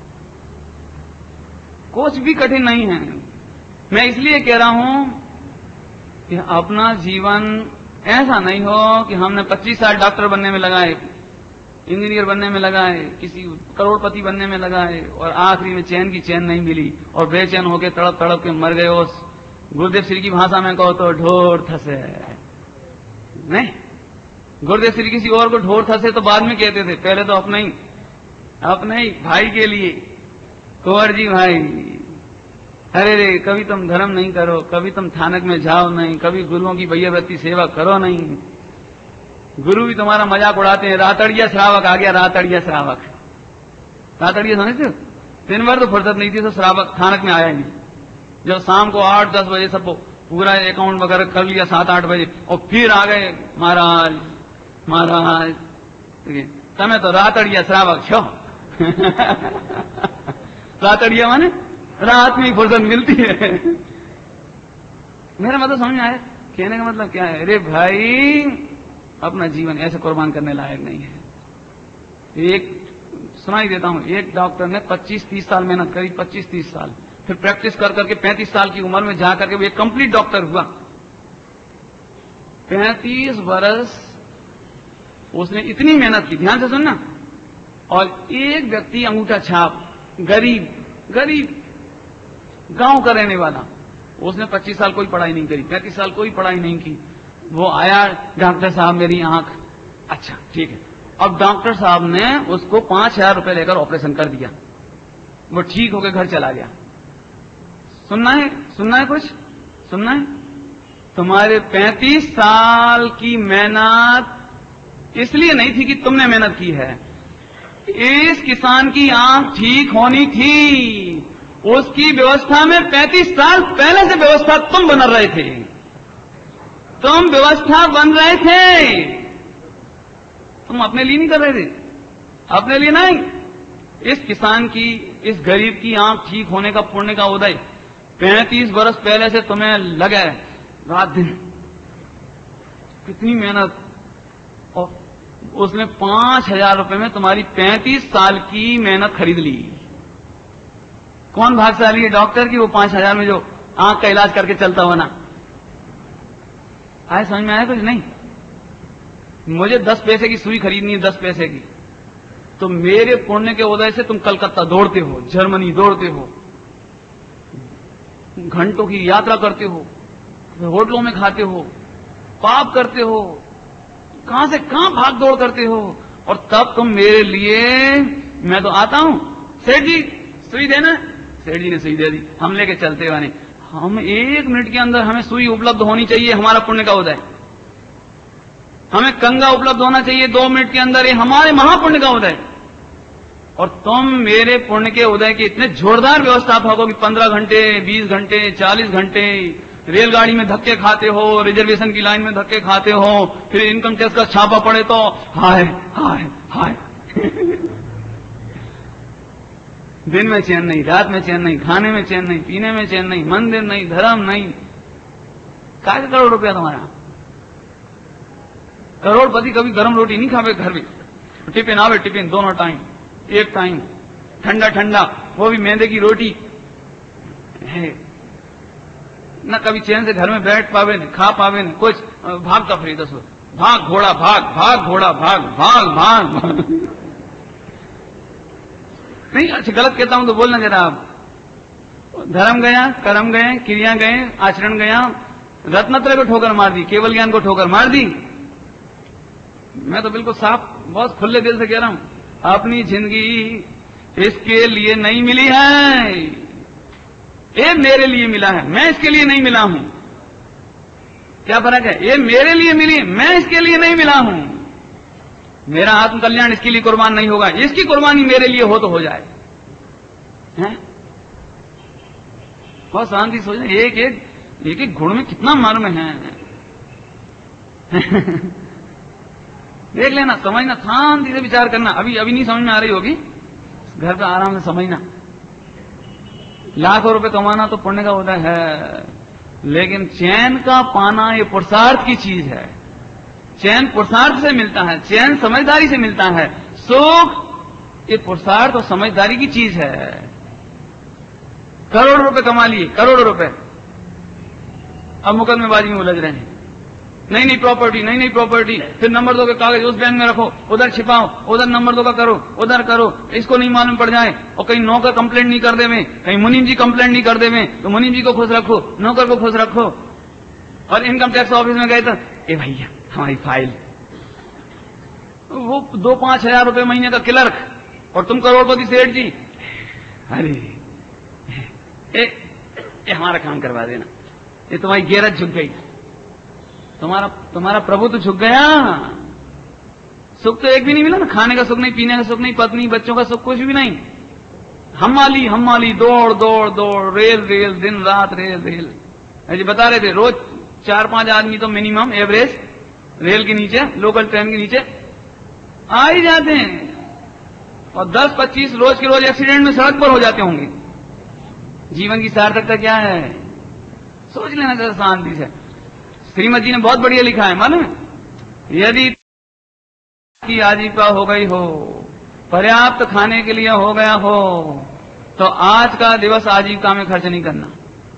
कुछ भी कठिन नहीं है। मैं इसलिए कह रहा हूं कि अपना जीवन ऐसा नहीं हो कि हमने पच्चीस साल डॉक्टर बनने में लगाए, इंजीनियर बनने में लगाए, किसी करोड़पति बनने में लगाए, और आखिरी में चैन की चैन नहीं मिली और बेचैन होकर तड़प तड़प के मर गए। उस गुरुदेव श्री की भाषा में कहो तो ढोर थसे नहीं, गुरुदेव श्री किसी और को ढोर थसे तो बाद में कहते थे, पहले तो अपने ही अपने ही भाई के लिए, कुंवर जी भाई, अरे रे कभी तुम धर्म नहीं करो, कभी तुम थानक में जाओ नहीं, कभी गुरुओं की भैयावृत्ति सेवा करो नहीं, गुरु भी तुम्हारा मजाक उड़ाते हैं। रातड़िया श्रावक आ गया, रातड़िया श्रावक। रातड़िया समझते हो? दिन भर तो फुर्सत नहीं थी तो श्रावक थानक में आया ही नहीं। जब शाम को आठ दस बजे सब पूरा अकाउंट वगैरह कर लिया, सात आठ बजे, और फिर आ गए, महाराज महाराज तमें तो रातड़िया श्रावक छो। रातड़िया माने रात में ही फुर्सत मिलती है। मेरा मतलब समझ में आया? कहने का मतलब क्या है? अरे भाई, अपना जीवन ऐसे कुर्बान करने लायक नहीं है। एक सुनाई देता हूं, एक डॉक्टर ने पच्चीस तीस साल मेहनत करी, पच्चीस तीस साल, फिर प्रैक्टिस कर करके पैंतीस साल की उम्र में जाकर के वो एक कंप्लीट डॉक्टर हुआ। पैंतीस बरस उसने इतनी मेहनत की, ध्यान से सुनना, और एक व्यक्ति अंगूठा छाप, गरीब गरीब गांव का रहने वाला, उसने पच्चीस साल कोई पढ़ाई नहीं करी, पैंतीस साल कोई पढ़ाई नहीं की। वो आया, डॉक्टर साहब मेरी आंख, अच्छा ठीक है। अब डॉक्टर साहब ने उसको पांच हजार रुपए लेकर ऑपरेशन कर दिया, वो ठीक होकर घर चला गया। सुनना है? सुनना है? कुछ सुनना है? तुम्हारे पैंतीस साल की मेहनत इसलिए नहीं थी कि तुमने मेहनत की है। इस किसान की आंख ठीक होनी थी, उसकी व्यवस्था में पैंतीस साल पहले से व्यवस्था तुम बन रहे थे, तुम व्यवस्था बन रहे थे, तुम अपने लिए नहीं कर रहे थे, अपने लिए नहीं। इस किसान की, इस गरीब की आंख ठीक होने का, पुण्य का उदय पैंतीस बरस पहले से तुम्हें लगा है, रात दिन कितनी मेहनत, और उसने पांच हजार रुपए में तुम्हारी पैंतीस साल की मेहनत खरीद ली। कौन भाग्यशाली है? डॉक्टर की वो पांच हजार में जो आंख का इलाज करके चलता हो ना। आए समझ में आया कुछ? नहीं। मुझे दस पैसे की सुई खरीदनी है, दस पैसे की, तो मेरे पुण्य के उदय से तुम कलकत्ता दौड़ते हो, जर्मनी दौड़ते हो, घंटों की यात्रा करते हो, होटलों में खाते हो, पाप करते हो, कहां से कहां भाग दौड़ करते हो, और तब तुम मेरे लिए, मैं तो आता हूं, सेठ जी सुई देना, सेठ जी ने सुई दे दी, हम लेके चलते हुए नहीं। हम एक मिनट के अंदर हमें सुई उपलब्ध होनी चाहिए, हमारा पुण्य का उदय। हमें कंगा उपलब्ध होना चाहिए दो मिनट के अंदर, ये हमारे महापुण्य का उदय। और तुम मेरे पुण्य के उदय के इतने जोरदार व्यवस्थापक हो कि पंद्रह घंटे, बीस घंटे, चालीस घंटे रेलगाड़ी में धक्के खाते हो, रिजर्वेशन की लाइन में धक्के खाते हो, फिर इनकम टैक्स का छापा पड़े तो हाय हाय हाय। दिन में चैन नहीं, रात में चैन नहीं, खाने में चैन नहीं, पीने में चैन नहीं, मंदिर नहीं, धर्म नहीं। काय करोड़ रुपया तुम्हारा? करोड़पति कभी गरम रोटी नहीं खावे घर में, टिफिन आवे, टिफिन दोनों टाइम, एक टाइम ठंडा ठंडा, वो भी मैदे की रोटी है न। कभी चैन से घर में बैठ पावे नहीं, खा पावे नहीं, कुछ भागता फिर दस भाग घोड़ा भाग, भाग घोड़ा भाग, भाग भाग, भाग। नहीं, अच्छा गलत कहता हूं तो बोलना जरा। आप धर्म गया, कर्म गए, क्रिया गए, आचरण गया, रत्नत्रय को ठोकर मार दी, केवल ज्ञान को ठोकर मार दी। मैं तो बिल्कुल साफ, बहुत खुले दिल से कह रहा हूं, अपनी जिंदगी इसके लिए नहीं मिली है, ये मेरे लिए मिला है, मैं इसके लिए नहीं मिला हूं। क्या फर्क है? ये मेरे लिए मिली है, मैं इसके लिए नहीं मिला हूं। मेरा आत्म कल्याण इसके लिए कुर्बान नहीं होगा, इसकी कुर्बानी मेरे लिए हो तो हो जाए। हैं? बहुत शांति सोचना, एक एक एक एक गुण में कितना मर्म है। देख लेना, समझना, शांति से विचार करना। अभी अभी नहीं समझ में आ रही होगी, घर पे आराम से समझना। लाखों रुपए कमाना तो पुण्य का उदय है, लेकिन चैन का पाना ये पुरुषार्थ की चीज है। चैन पुरुषार्थ से मिलता है, चैन समझदारी से मिलता है, सुख ये पुरुषार्थ और समझदारी की चीज है। करोड़ रुपए कमा लिए, करोड़ रुपए, अब मुकदमेबाजी में उलझ रहे हैं। नहीं नहीं प्रॉपर्टी, नहीं नहीं प्रॉपर्टी, फिर नंबर दो के कागज उस बैंक में रखो, उधर छिपाओ, उधर नंबर दो का करो, उधर करो, इसको नहीं मालूम पड़ जाए, और कहीं नौकर कंप्लेंट नहीं कर देवे, कहीं मुनीम जी कंप्लेंट नहीं कर देवे, तो मुनीम जी को खुश रखो, नौकर को खुश रखो। और इनकम टैक्स ऑफिस में गए तो ए भैया हमारी फाइल, वो दो पांच हजार रुपए महीने का क्लर्क, और तुम करोड़पति सेठ जी, अरे ए, ए हमारा काम करवा देना, ये तुम्हारी गैरत झुक गई, तुम्हारा तुम्हारा प्रभु तो झुक गया, सुख तो एक भी नहीं मिला ना, खाने का सुख नहीं, पीने का सुख नहीं, पत्नी बच्चों का सुख कुछ भी नहीं। हमाली हमाली, दौड़ दौड़ दौड़, रेल रेल, दिन रात रेल रेल। ऐसे बता रहे थे रोज चार पांच आदमी तो मिनिमम एवरेज रेल के नीचे, लोकल ट्रेन के नीचे आ ही जाते हैं, और दस पच्चीस रोज के रोज एक्सीडेंट में सड़क पर हो जाते होंगे। जीवन की सार्थकता क्या है? सोच लेना जरा शांति से। श्रीमद जी ने बहुत बढ़िया लिखा है, मालूम है, यदि की आजीविका हो गई हो, पर्याप्त खाने के लिए हो गया हो, तो आज का दिवस आजीविका में खर्च नहीं करना।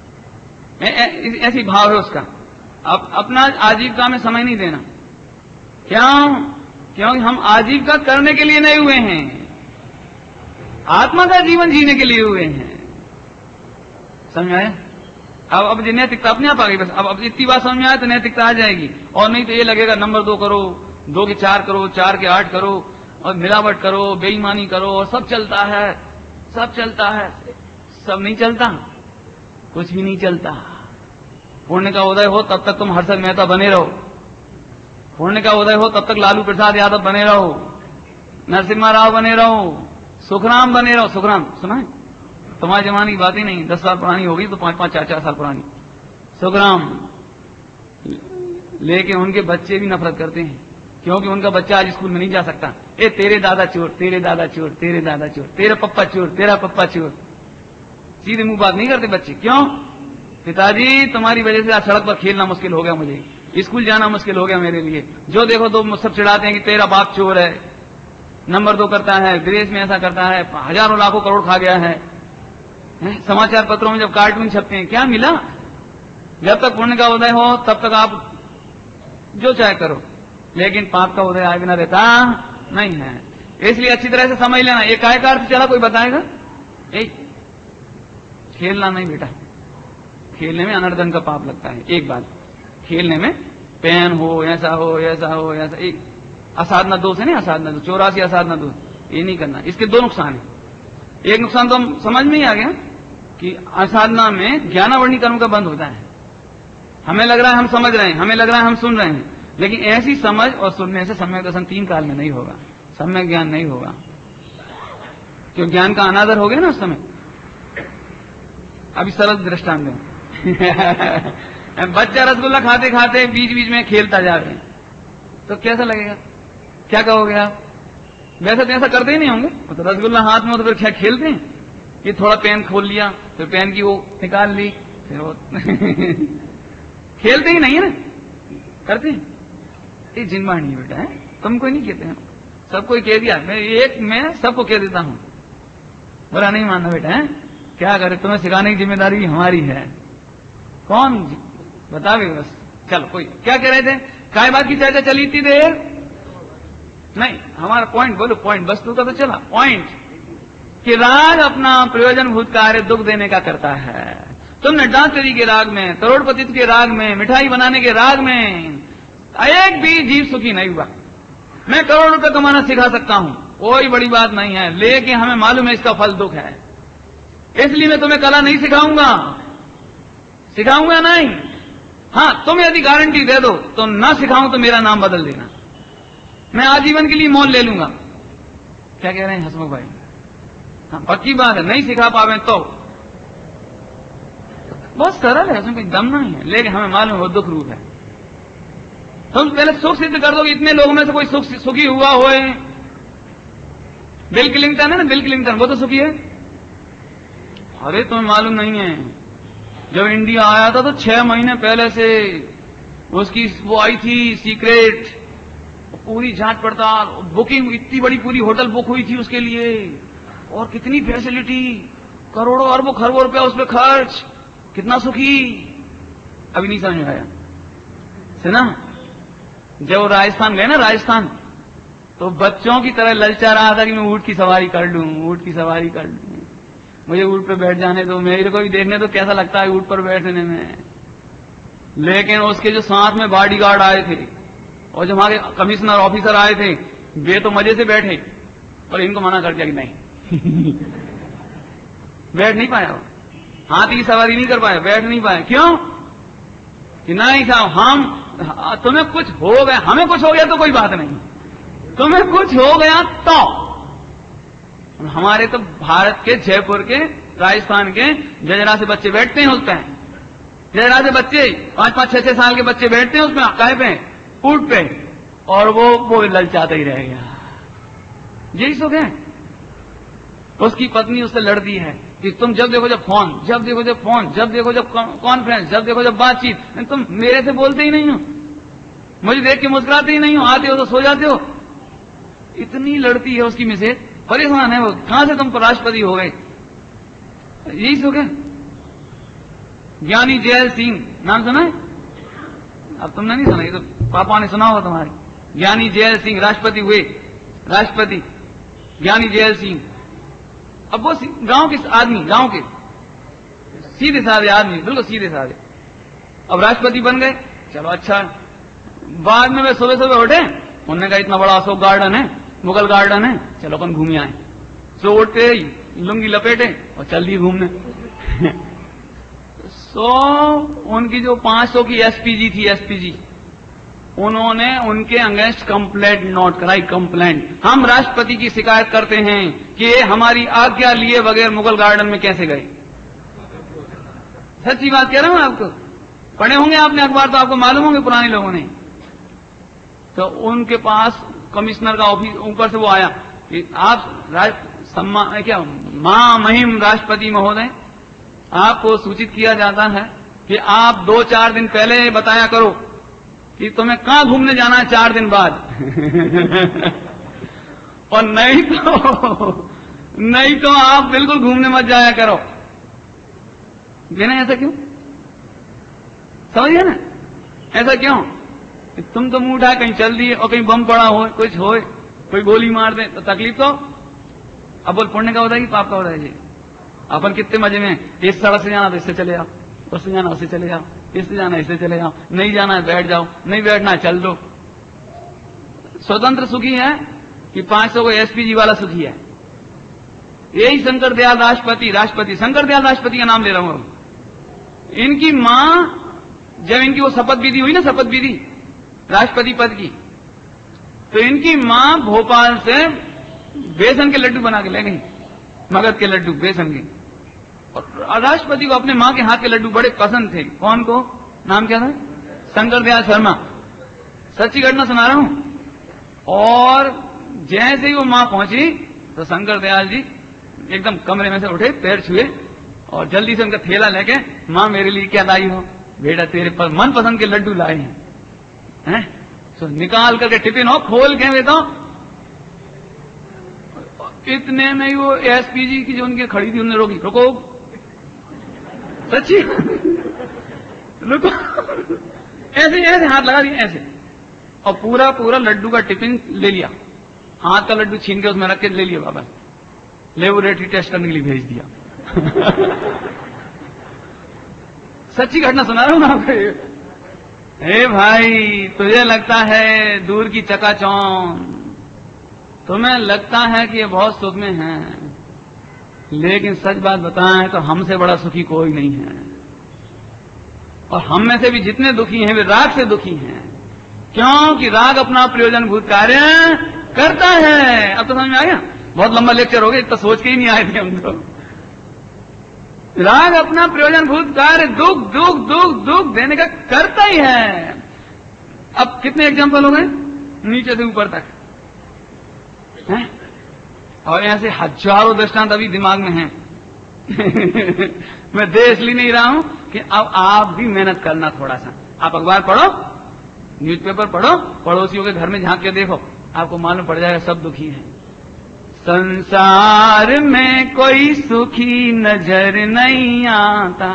ऐसी भाव है उसका। अब अपना आजीविका में समय नहीं देना। क्यों? क्योंकि हम आजीविका करने के लिए नहीं हुए हैं, आत्मा का जीवन जीने के लिए हुए हैं। समझ आए? अब अब नैतिकता अपने आप आ गई। बस अब अब इतनी बात समझ में आए तो नैतिकता आ जाएगी। और नहीं तो ये लगेगा नंबर दो करो, दो के चार करो, चार के आठ करो, और मिलावट करो, बेईमानी करो, और सब चलता है, सब चलता है। सब नहीं चलता, कुछ भी नहीं चलता। पुण्य का उदय हो तब तक तुम हर्षद मेहता बने रहो, पुण्य का उदय हो तब तक लालू प्रसाद यादव बने रहो, नरसिम्हा राव बने रहो, सुखराम बने रहो। सुखराम सुना है? तुम्हारे जमाने की बात ही नहीं, दस साल पुरानी होगी तो पांच पांच चार चार साल पुरानी। सुखराम, लेकिन उनके बच्चे भी नफरत करते हैं, क्योंकि उनका बच्चा आज स्कूल में नहीं जा सकता। ए तेरे दादा चोर, तेरे दादा चोर, तेरे दादा चोर, तेरा पप्पा चोर, तेरा पप्पा चोर। सीधे मुंह बात नहीं करते बच्चे। क्यों? पिताजी तुम्हारी वजह से आज सड़क पर खेलना मुश्किल हो गया, मुझे स्कूल जाना मुश्किल हो गया मेरे लिए। जो देखो तो सब चिढ़ाते हैं कि तेरा बाप चोर है, नंबर दो करता है, विदेश में ऐसा करता है, हजारों लाखों करोड़ खा गया है। है? समाचार पत्रों में जब कार्टून छपते हैं, क्या मिला? जब तक पुण्य का उदय हो तब तक आप जो चाहे करो, लेकिन पाप का उदय आगे बिना रहता नहीं है। इसलिए अच्छी तरह से समझ लेना। एक काय का अर्थ चला कोई बताएगा? एक खेलना नहीं बेटा, खेलने में अनर्दन का पाप लगता है। एक बात, खेलने में पेन हो, ऐसा हो, ऐसा हो, ऐसा, एक असाधना दोष है नहीं, असाधना दोष, चौरासी असाधना दोष, ये नहीं करना। इसके दो नुकसान है। एक नुकसान तो हम समझ में ही आ गया कि असाधना में ज्ञानावर्णी कर्म का बंद होता है। हमें लग रहा है हम समझ रहे हैं, हमें लग रहा है हम सुन रहे हैं, लेकिन ऐसी समझ और सुनने से सम्यक दर्शन तीन काल में नहीं होगा, सम्यक ज्ञान नहीं होगा। क्यों? ज्ञान का अनादर हो गया ना उस समय। अभी सरल दृष्टांत दें। बच्चा रसगुल्ला खाते खाते बीच बीच में खेलता जा रहे हैं, तो कैसा लगेगा? क्या कहोगे आप? वैसे तो ऐसा करते ही नहीं होंगे, तो रसगुल्ला हाथ में हो तो फिर क्या खेलते हैं? ये थोड़ा पेन खोल लिया, फिर पेन की वो निकाल ली, फिर वो खेलते ही नहीं है ना, करते हैं। ये जिनवाणी है बेटा, है तुमको नहीं कहते हैं, सबको कह दिया। मैं एक मैं सबको कह देता हूं, बुरा नहीं मानना बेटा, है क्या करे, तुम्हें सिखाने की जिम्मेदारी भी हमारी है। कौन बतावे? बस चलो, कोई क्या कह रहे थे? काय बात की चर्चा चली इतनी देर? नहीं, हमारा पॉइंट बोलो, पॉइंट वस्तु का तो चला पॉइंट कि राग अपना प्रयोजनभूत कार्य दुख देने का करता है। तुमने डॉक्टरी के राग में, करोड़पति के राग में, मिठाई बनाने के राग में एक भी जीव सुखी नहीं हुआ। मैं करोड़ रुपए कमाना सिखा सकता हूं, कोई बड़ी बात नहीं है, लेकिन हमें मालूम है इसका फल दुख है, इसलिए मैं तुम्हें कला नहीं सिखाऊंगा। सिखाऊंगा नहीं। हाँ, तुम यदि गारंटी दे दो तो ना सिखाऊं तो मेरा नाम बदल देना, मैं आजीवन के लिए मौन ले लूंगा। क्या कह रहे हैं हसमुख भाई? हाँ, पक्की बात है, नहीं सिखा पावे तो बहुत सरल है, उसमें कोई दम नहीं है, लेकिन हमें मालूम वो दुख रूप है। तुम पहले सुख सिद्ध कर दो। इतने लोगों में से कोई सुख सुखी हुआ हो? बिल क्लिंटन है ना, बिल क्लिंटन, वो तो सुखी है। अरे तुम्हें मालूम नहीं है, जब इंडिया आया था तो छह महीने पहले से उसकी वो आई थी सीक्रेट, पूरी जांच पड़ताल, बुकिंग, इतनी बड़ी पूरी होटल बुक हुई थी उसके लिए, और कितनी फैसिलिटी, करोड़ों अरबों खरबों रुपया उस पर खर्च, कितना सुखी। अभी नहीं समझ में आया सुना? जब राजस्थान गए ना, राजस्थान, तो बच्चों की तरह ललचा रहा था कि मैं ऊंट की सवारी कर लूं, ऊंट की सवारी कर लूं, मुझे ऊंट पर बैठ जाने दो, मेरे को भी देखने तो कैसा लगता है ऊंट पर बैठने में। लेकिन उसके जो साथ में बॉडीगार्ड आए थे और जो हमारे कमिश्नर ऑफिसर आए थे, वे तो मजे से बैठे, और इनको मना कर दिया कि नहीं बैठ नहीं पाया, हाथी की सवारी नहीं कर पाए, बैठ नहीं पाए। क्यों? कि नहीं साहब, हम तुम्हें कुछ हो गया, हमें कुछ हो गया तो कोई बात नहीं, तुम्हें कुछ हो गया तो हमारे तो भारत के, जयपुर के, राजस्थान के जजरा से बच्चे बैठते हैं उस पर, जजरा से बच्चे पांच पांच छह छह साल के बच्चे बैठते हैं उसमें, काय पे, ऊंट पे, और वो वो ललचाता ही रह गया। यही सुख है। उसकी पत्नी उससे लड़ती है कि तुम जब देखो जब फोन, जब देखो जब फोन, जब देखो जब कॉन्फ्रेंस, जब देखो जब बातचीत, तुम मेरे से बोलते ही नहीं हो, मुझे देख के मुस्कुराते ही नहीं हो, आते हो तो सो जाते हो। इतनी लड़ती है उसकी मिसेज, परेशान है वो, कहां से तुम राष्ट्रपति हो गए। यही सुख है। ज्ञानी जैल सिंह नाम सुना है? अब तुमने नहीं सुना, ये तो पापा ने सुना होगा तुम्हारे। ज्ञानी जैल सिंह राष्ट्रपति हुए, राष्ट्रपति ज्ञानी जैल सिंह। अब वो गांव के आदमी, गांव के सीधे साधे आदमी, बिल्कुल सीधे साधे, अब राष्ट्रपति बन गए। चलो अच्छा। बाद में वे सुबह सुबह उठे, उन्होंने कहा इतना बड़ा अशोक गार्डन है, मुगल गार्डन है, चलो अपन घूम आए। सो उठते ही लुंगी लपेटे और चल दी घूमने। सो उनकी जो पांच सौ की एसपीजी थी, एसपीजी, उन्होंने उनके अगेंस्ट कंप्लेंट नोट कराई। कंप्लेंट, हम राष्ट्रपति की शिकायत करते हैं कि ये हमारी आज्ञा लिए बगैर मुगल गार्डन में कैसे गए। सच्ची बात कह रहा हूं आपको, पढ़े होंगे आपने अखबार तो आपको मालूम होंगे पुराने लोगों ने। तो उनके पास कमिश्नर का ऑफिस ऊपर से वो आया कि आप सम्मान क्या मां महिम राष्ट्रपति महोदय, आपको सूचित किया जाता है कि आप दो चार दिन पहले बताया करो कि तुम्हें कहां घूमने जाना है चार दिन बाद। और नहीं तो नहीं तो आप बिल्कुल घूमने मत जाया करो। ऐसा क्यों? समझिए ना, ऐसा क्यों? तुम तो मुंह उठाए कहीं चल दिए और कहीं बम पड़ा हो, कुछ हो, कोई गोली मार दे तो तकलीफ तो। अब बोल पुण्य का होता है कि पाप का होता है जी? अपन कितने मजे में, इस सड़क से जाना तो इससे चले जाओ, उससे जाना उससे चले जाओ, इससे जाना इससे चले जाओ, नहीं जाना है बैठ जाओ, नहीं बैठना है चल दो। स्वतंत्र सुखी है कि पांच सौ को एसपीजी वाला सुखी है? यही शंकर दयाल राष्ट्रपति, राष्ट्रपति शंकर दयाल राष्ट्रपति का नाम ले रहा हूं। इनकी मां, जब इनकी वो शपथ विधि हुई ना, शपथ विधि राष्ट्रपति पद की, तो इनकी मां भोपाल से बेसन के लड्डू बना के ले गई, मगध के लड्डू, बेसन के। और राष्ट्रपति को अपने मां के हाथ के लड्डू बड़े पसंद थे। कौन को? नाम क्या था? शंकर दयाल शर्मा। सच्ची घटना सुना रहा हूं। और जैसे ही वो मां पहुंची तो शंकर दयाल जी एकदम कमरे में से उठे, पैर छुए और जल्दी से उनका थैला लेके, मां मेरे लिए क्या लाई हो? बेटा तेरे पर मन पसंद के लड्डू लाए हैं, हैं? तो निकाल करके टिफिन हो खोल के तो इतने में ही वो एसपीजी की जो उनकी खड़ी थी, उन्होंने रोकी, रुको, सच्ची रुको, ऐसे ऐसे हाथ लगा दिए ऐसे, और पूरा पूरा लड्डू का टिफिन ले लिया, हाथ का लड्डू छीन के उसमें रख के ले लिया वापस, लेबोरेटरी टेस्ट करने के लिए भेज दिया। सच्ची घटना सुना रहा हूं आपको। हे भाई, तुझे लगता है दूर की चकाचौंध, तुम्हें लगता है कि ये बहुत सुख में है, लेकिन सच बात बताएं तो हमसे बड़ा सुखी कोई नहीं है। और हम में से भी जितने दुखी हैं वे राग से दुखी हैं, क्योंकि राग अपना प्रयोजन भूत कार्य करता है। अब तो समझ में आ गया? बहुत लंबा लेक्चर हो गया, इतना सोच के ही नहीं आए थे हम तो। राग अपना प्रयोजन भूत कार्य दुख दुख दुख दुख देने का करता ही है। अब कितने एग्जाम्पल हो गए नीचे से ऊपर तक हैं? और ऐसे हजारों दृष्टांत अभी दिमाग में हैं। मैं दे इसलिए नहीं रहा हूं कि अब आप भी मेहनत करना थोड़ा सा। आप अखबार पढ़ो, न्यूज़पेपर पढ़ो, पड़ोसियों के घर में झांक के देखो, आपको मालूम पड़ जाएगा सब दुखी हैं। संसार में कोई सुखी नजर नहीं आता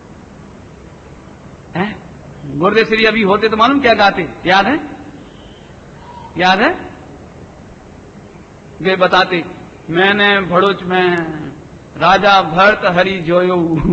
है? गुरुदेव श्री अभी होते तो मालूम क्या गाते, याद है? याद है? वे बताते, मैंने भड़ोच में राजा भरत हरि जोयो।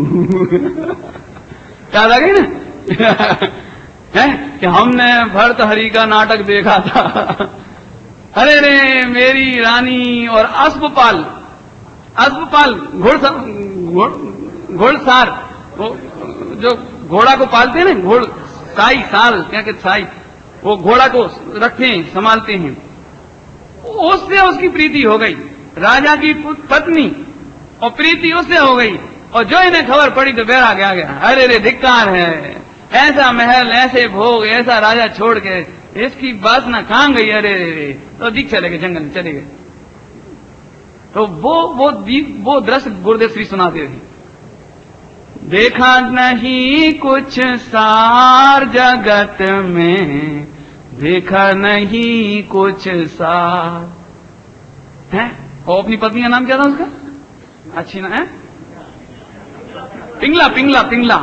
याद आ गई ना? है कि हमने भरत हरि का नाटक देखा था। अरे रे मेरी रानी और अश्वपाल, अश्वपाल घोड़ घोड़सार, वो जो घोड़ा को पालते हैं ना, घोड़ साई साल क्या कहते साई, वो घोड़ा को रखते हैं, संभालते हैं। उससे उसकी प्रीति हो गई, राजा की पत्नी, और प्रीति उससे हो गई। और जो इन्हें खबर पड़ी तो बैराग आ गया, अरे रे धिक्कार है, ऐसा महल, ऐसे भोग, ऐसा राजा छोड़ के इसकी वासना कहां गई, अरे रे। तो दीख चले गए, जंगल में चले गए। तो वो वो वो दृश्य गुरुदेव श्री सुनाते थे। देखा नहीं कुछ सार जगत में, देखा नहीं कुछ सार है। और अपनी पत्नी का नाम क्या था उसका? अच्छी ना है, पिंगला पिंगला पिंगला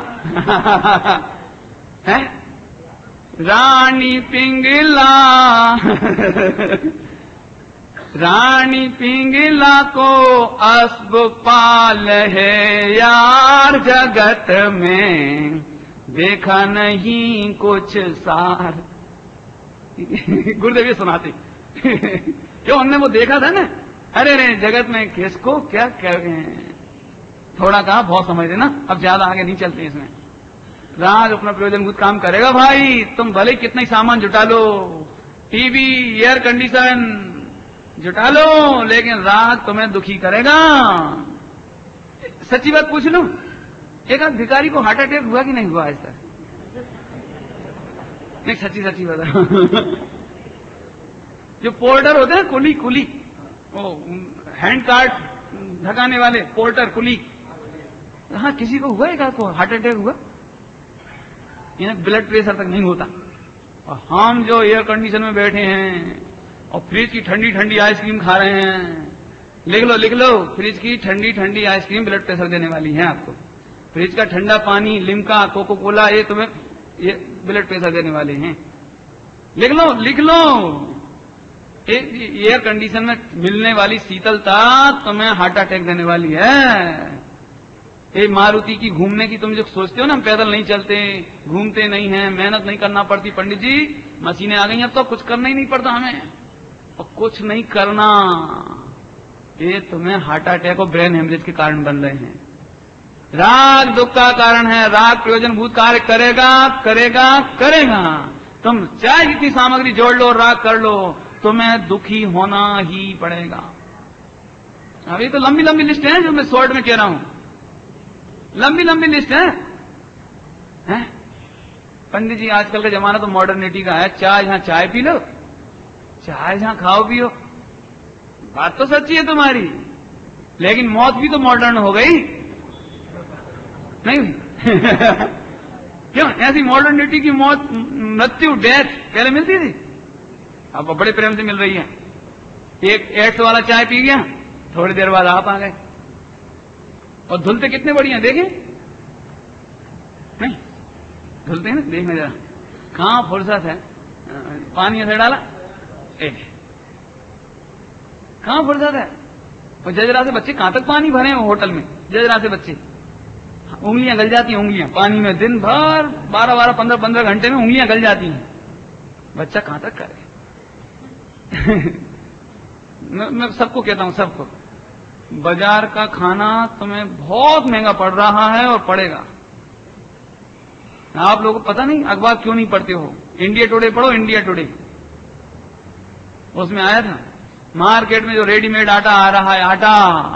है, रानी पिंगला रानी पिंगला को अस्ब पाल है यार जगत में, देखा नहीं कुछ सार। गुरुदेव ये सुनाते क्यों, हमने वो देखा था ना, अरे रे जगत में किसको क्या कह रहे हैं। थोड़ा कहा बहुत समझ लेना, अब ज्यादा आगे नहीं चलते इसमें। राज अपना प्रयोजनभूत काम करेगा भाई, तुम भले कितना ही सामान जुटा लो, टीवी, एयर कंडीशन जुटा लो, लेकिन राज तुम्हें दुखी करेगा। सच्ची बात पूछ लो, एक आध भिखारी को हार्ट अटैक हुआ कि नहीं हुआ आज तक? नहीं, सच्ची सच्ची बात। जो पोर्टर होते हैं, कुली कुली, वो हैंड कार्ड ढकाने वाले पोर्टर कुली, हाँ किसी को हुआ, एक आध को हार्ट अटैक हुआ, इन्हें ब्लड प्रेशर तक नहीं होता। और हम जो एयर कंडीशन में बैठे हैं और फ्रिज की ठंडी ठंडी आइसक्रीम खा रहे हैं, लिख लो लिख लो, फ्रिज की ठंडी ठंडी आइसक्रीम ब्लड प्रेशर देने वाली है आपको। फ्रिज का ठंडा पानी, लिम्का, कोको कोला, ये तुम्हें ये ब्लड प्रेशर देने वाले हैं। लिख लो लिख लो, एयर कंडीशन में मिलने वाली शीतलता तुम्हें हार्ट अटैक देने वाली है। ये मारुति की घूमने की तुम जो सोचते हो ना, हम पैदल नहीं चलते, घूमते नहीं हैं, मेहनत नहीं करना पड़ती, पंडित जी मशीनें आ गई, अब तो कुछ करना ही नहीं पड़ता हमें, और कुछ नहीं करना, ये तुम्हें हार्ट अटैक और ब्रेन हेमरेज के कारण बन रहे हैं। राग दुख का कारण है, राग प्रयोजनभूत कार्य करेगा करेगा करेगा। तुम चाहे जितनी सामग्री जोड़ लो, राग कर लो, तुम्हें दुखी होना ही पड़ेगा। अभी तो लंबी लंबी लिस्ट है जो मैं शॉर्ट में कह रहा हूं, लंबी लंबी लिस्ट है, हैं? पंडित जी आजकल का जमाना तो मॉडर्निटी का है, चाय जहां चाय पी लो, चाय जहां खाओ पियो। बात तो सच्ची है तुम्हारी, लेकिन मौत भी तो मॉडर्न हो गई नहीं? क्यों ऐसी मॉडर्निटी की मौत, मृत्यु, डेथ पहले मिलती थी, अब बड़े प्रेम से मिल रही है। एक एड्स वाला चाय पी गया, थोड़ी देर बाद आप आ गए, और धुलते कितने बढ़िया देखें नहीं, धुलते हैं ना, देखना जरा कहां फुर्सत है, पानी ऐसे डाला, कहां फुर्सत है। और जजरा से बच्चे कहां तक पानी भरे हैं होटल में, जजरा से बच्चे उंगलियां गल जाती हैं, उंगलियां पानी में दिन भर बारह बारह पंद्रह पंद्रह घंटे में उंगलियां गल जाती हैं, बच्चा कहां तक करे। मैं, मैं सबको कहता हूं, सबको, बाजार का खाना तुम्हें बहुत महंगा पड़ रहा है और पड़ेगा। आप लोगों को पता नहीं, अखबार क्यों नहीं पढ़ते हो? इंडिया टुडे पढ़ो, इंडिया टुडे, उसमें आया था मार्केट में जो रेडीमेड आटा आ रहा है, आटा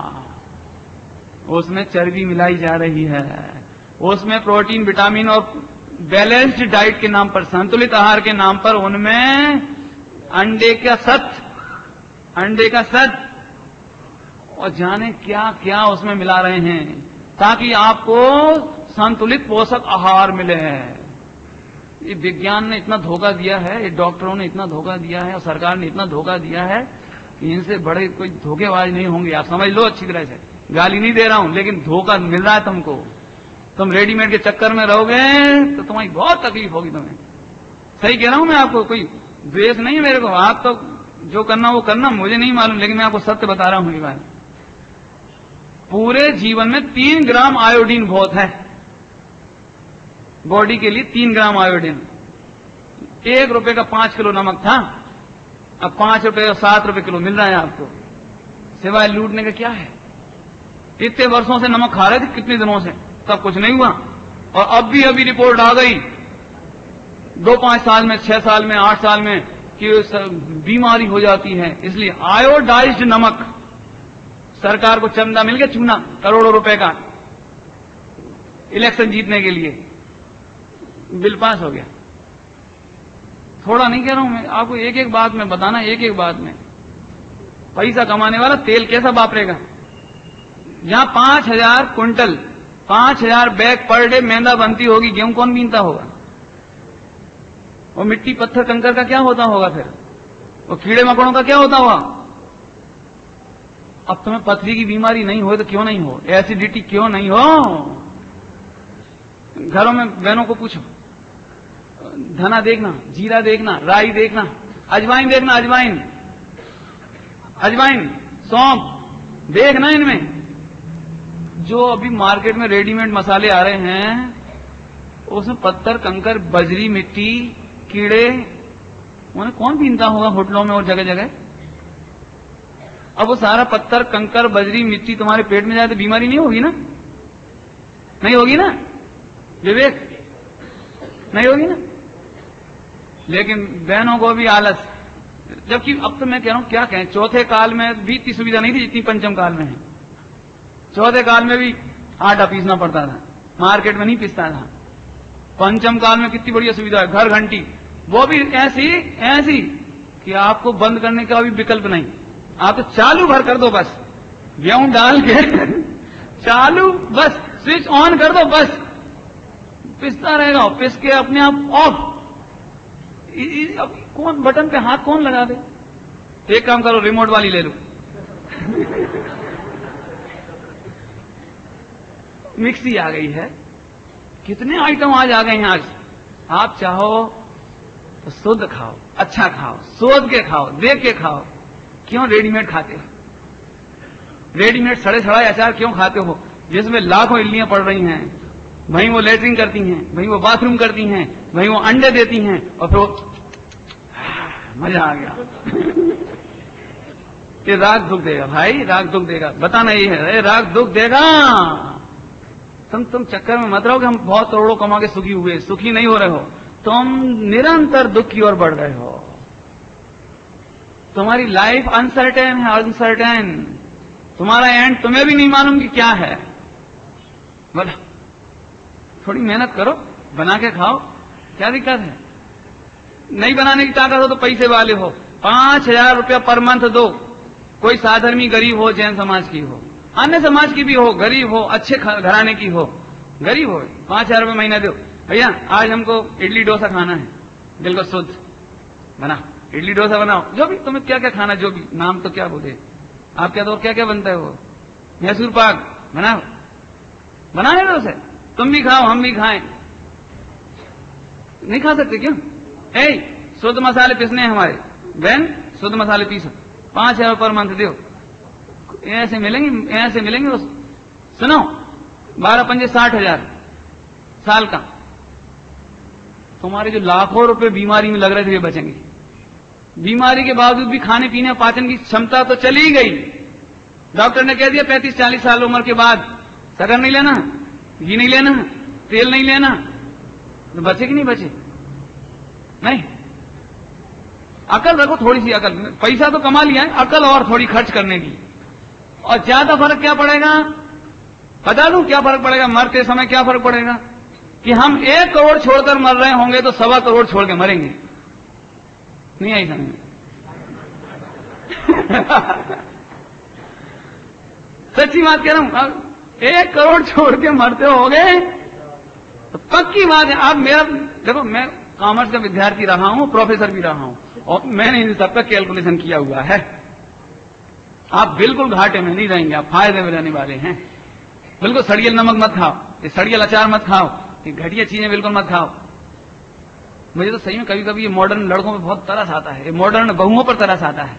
उसमें चर्बी मिलाई जा रही है, उसमें प्रोटीन, विटामिन और बैलेंस्ड डाइट के नाम पर, संतुलित आहार के नाम पर, उनमें अंडे का सत, अंडे का सत और जाने क्या क्या उसमें मिला रहे हैं, ताकि आपको संतुलित पोषक आहार मिले। ये विज्ञान ने इतना धोखा दिया है, ये डॉक्टरों ने इतना धोखा दिया है, और सरकार ने इतना धोखा दिया है कि इनसे बड़े कोई धोखेबाज नहीं होंगे। आप समझ लो अच्छी तरह से, गाली नहीं दे रहा हूं, लेकिन धोखा मिल रहा है तुमको। तुम रेडीमेड के चक्कर में रहोगे तो तुम्हारी बहुत तकलीफ होगी तुम्हें। सही कह रहा हूं मैं आपको, कोई द्वेष नहीं है मेरे को, आप तो जो करना वो करना, मुझे नहीं मालूम, लेकिन मैं आपको सत्य बता रहा हूं। ये बात, पूरे जीवन में तीन ग्राम आयोडीन बहुत है बॉडी के लिए, तीन ग्राम आयोडीन। एक रुपए का पांच किलो नमक था, अब पांच रुपए और सात रुपए किलो मिल रहा है आपको, सिवाय लूटने का क्या है। इतने वर्षों से नमक खा रहे थे, कितने दिनों से, तब कुछ नहीं हुआ, और अब भी अभी रिपोर्ट आ गई, दो पांच साल में, छह साल में, आठ साल में कि बीमारी हो जाती है। इसलिए आयोडाइज्ड नमक, सरकार को चंदा मिल गया, चूना करोड़ों रुपए का, इलेक्शन जीतने के लिए बिल पास हो गया। थोड़ा नहीं कह रहा हूं मैं आपको, एक एक बात में बताना, एक एक बात में। पैसा कमाने वाला तेल कैसा वापरेगा? जहां पांच हजार क्विंटल, पांच हजार बैग पर डे मैदा बनती होगी, गेहूं कौन बीनता होगा? वो मिट्टी पत्थर कंकर का क्या होता होगा? फिर वो कीड़े मकोड़ों का क्या होता होगा? अब तुम्हें पथरी की बीमारी नहीं हो तो क्यों नहीं हो, एसिडिटी क्यों नहीं हो? घरों में बहनों को पूछो, धना देखना, जीरा देखना, राई देखना, अजवाइन देखना, अजवाइन अजवाइन सौंफ देखना। इनमें जो अभी मार्केट में रेडीमेड मसाले आ रहे हैं, उसमें पत्थर कंकर बजरी मिट्टी कीड़े, उन्हें कौन पीनता होगा होटलों में और जगह जगह? अब वो सारा पत्थर कंकर बजरी मिट्टी तुम्हारे पेट में जाए तो बीमारी नहीं होगी ना? नहीं होगी ना विवेक? नहीं होगी ना? लेकिन बहनों को भी आलस, जबकि अब तो मैं कह रहा हूं क्या कहें, चौथे काल में भी इतनी सुविधा नहीं थी जितनी पंचम काल में है। चौथे काल में भी आटा पीसना पड़ता था, मार्केट में नहीं पीसता था। पंचम काल में कितनी बढ़िया सुविधा है, घर घंटी, वो भी ऐसी ऐसी कि आपको बंद करने का भी विकल्प नहीं, आप तो चालू भर कर दो बस, गेहूं डाल के चालू, बस स्विच ऑन कर दो, बस पिसता रहेगा, पिस के अपने आप ऑफ। अब कौन बटन पे हाथ कौन लगा दे? एक काम करो, रिमोट वाली ले लो मिक्सी आ गई है, कितने आइटम आज आ गए हैं। आज आप चाहो तो शुद्ध खाओ, अच्छा खाओ, सोच के खाओ, देख के खाओ। क्यों रेडीमेड खाते हो? रेडीमेड सड़े सड़ाए अचार क्यों खाते हो, जिसमें लाखों इल्लियां पड़ रही हैं? वहीं वो लेटरिन करती हैं, वहीं वो बाथरूम करती हैं, वहीं वो अंडे देती हैं, और फिर मजा आ गया ये राग दुख देगा भाई, राग दुख देगा, बताना ये है, राग दुख देगा। तुम तुम चक्कर में मत रहो कि हम बहुत करोड़ों कमा के सुखी हुए, सुखी नहीं हो रहे हो, तुम निरंतर दुख की ओर बढ़ रहे हो। तुम्हारी लाइफ अनसर्टेन है, अनसर्टेन। तुम्हारा एंड तुम्हें भी नहीं मालूम कि क्या है। बोला थोड़ी मेहनत करो, बना के खाओ, क्या दिक्कत है? नहीं बनाने की ताकत हो तो पैसे वाले हो, पांच हजार रुपया पर मंथ दो। कोई साधर्मी गरीब हो, जैन समाज की हो, अन्य समाज की भी हो, गरीब हो, अच्छे घराने की हो, गरीब हो, पांच हजार रुपये महीना दो। भैया आज हमको इडली डोसा खाना है, बिल्कुल शुद्ध बना, इडली डोसा बनाओ, जो भी तुम्हें क्या क्या खाना, जो भी नाम तो क्या बोले आप, क्या तो क्या क्या बनता है वो, मैसूर पाक बनाओ, बनाने दो उसे, तुम भी खाओ हम भी खाएं। नहीं खा सकते क्यों? ए शुद्ध मसाले पीसने हैं हमारे, बहन शुद्ध मसाले पीसो, पांच हजार पर मंथ दो, ऐसे मिलेंगे, ऐसे मिलेंगे। उस सुनो, बारह पंजे साठ हजार साल का, तुम्हारे जो लाखों रुपए बीमारी में लग रहे थे वे बचेंगे। बीमारी के बावजूद भी खाने पीने पाचन की क्षमता तो चली गई। डॉक्टर ने कह दिया पैंतीस चालीस साल उम्र के बाद शक्कर नहीं लेना, घी नहीं लेना, तेल नहीं लेना, तो बचे कि नहीं बचे? नहीं। अकल रखो, थोड़ी सी अकल, पैसा तो कमा लिया है, अकल और थोड़ी खर्च करने की। और ज्यादा फर्क क्या पड़ेगा बता दूं? क्या फर्क पड़ेगा मरते समय? क्या फर्क पड़ेगा कि हम एक करोड़ छोड़कर मर रहे होंगे तो सवा करोड़ छोड़ के मरेंगे। नहीं आई समझ में? सच्ची बात कह रहा हूं, एक करोड़ छोड़ के मरते होगे तो पक्की बात है। आप मेरा देखो, मैं कॉमर्स का विद्यार्थी रहा हूं, प्रोफेसर भी रहा हूं, और मैंने इन सबका कैलकुलेशन किया हुआ है। आप बिल्कुल घाटे में नहीं रहेंगे, आप फायदे में रहने वाले हैं। बिल्कुल सड़ियल नमक मत खाओ, ये सड़ियल अचार मत खाओ, ये घटिया चीजें बिल्कुल मत खाओ। मुझे तो सही में कभी कभी ये मॉडर्न लड़कों में बहुत तरस आता है, ये मॉडर्न बहुओं पर तरस आता है।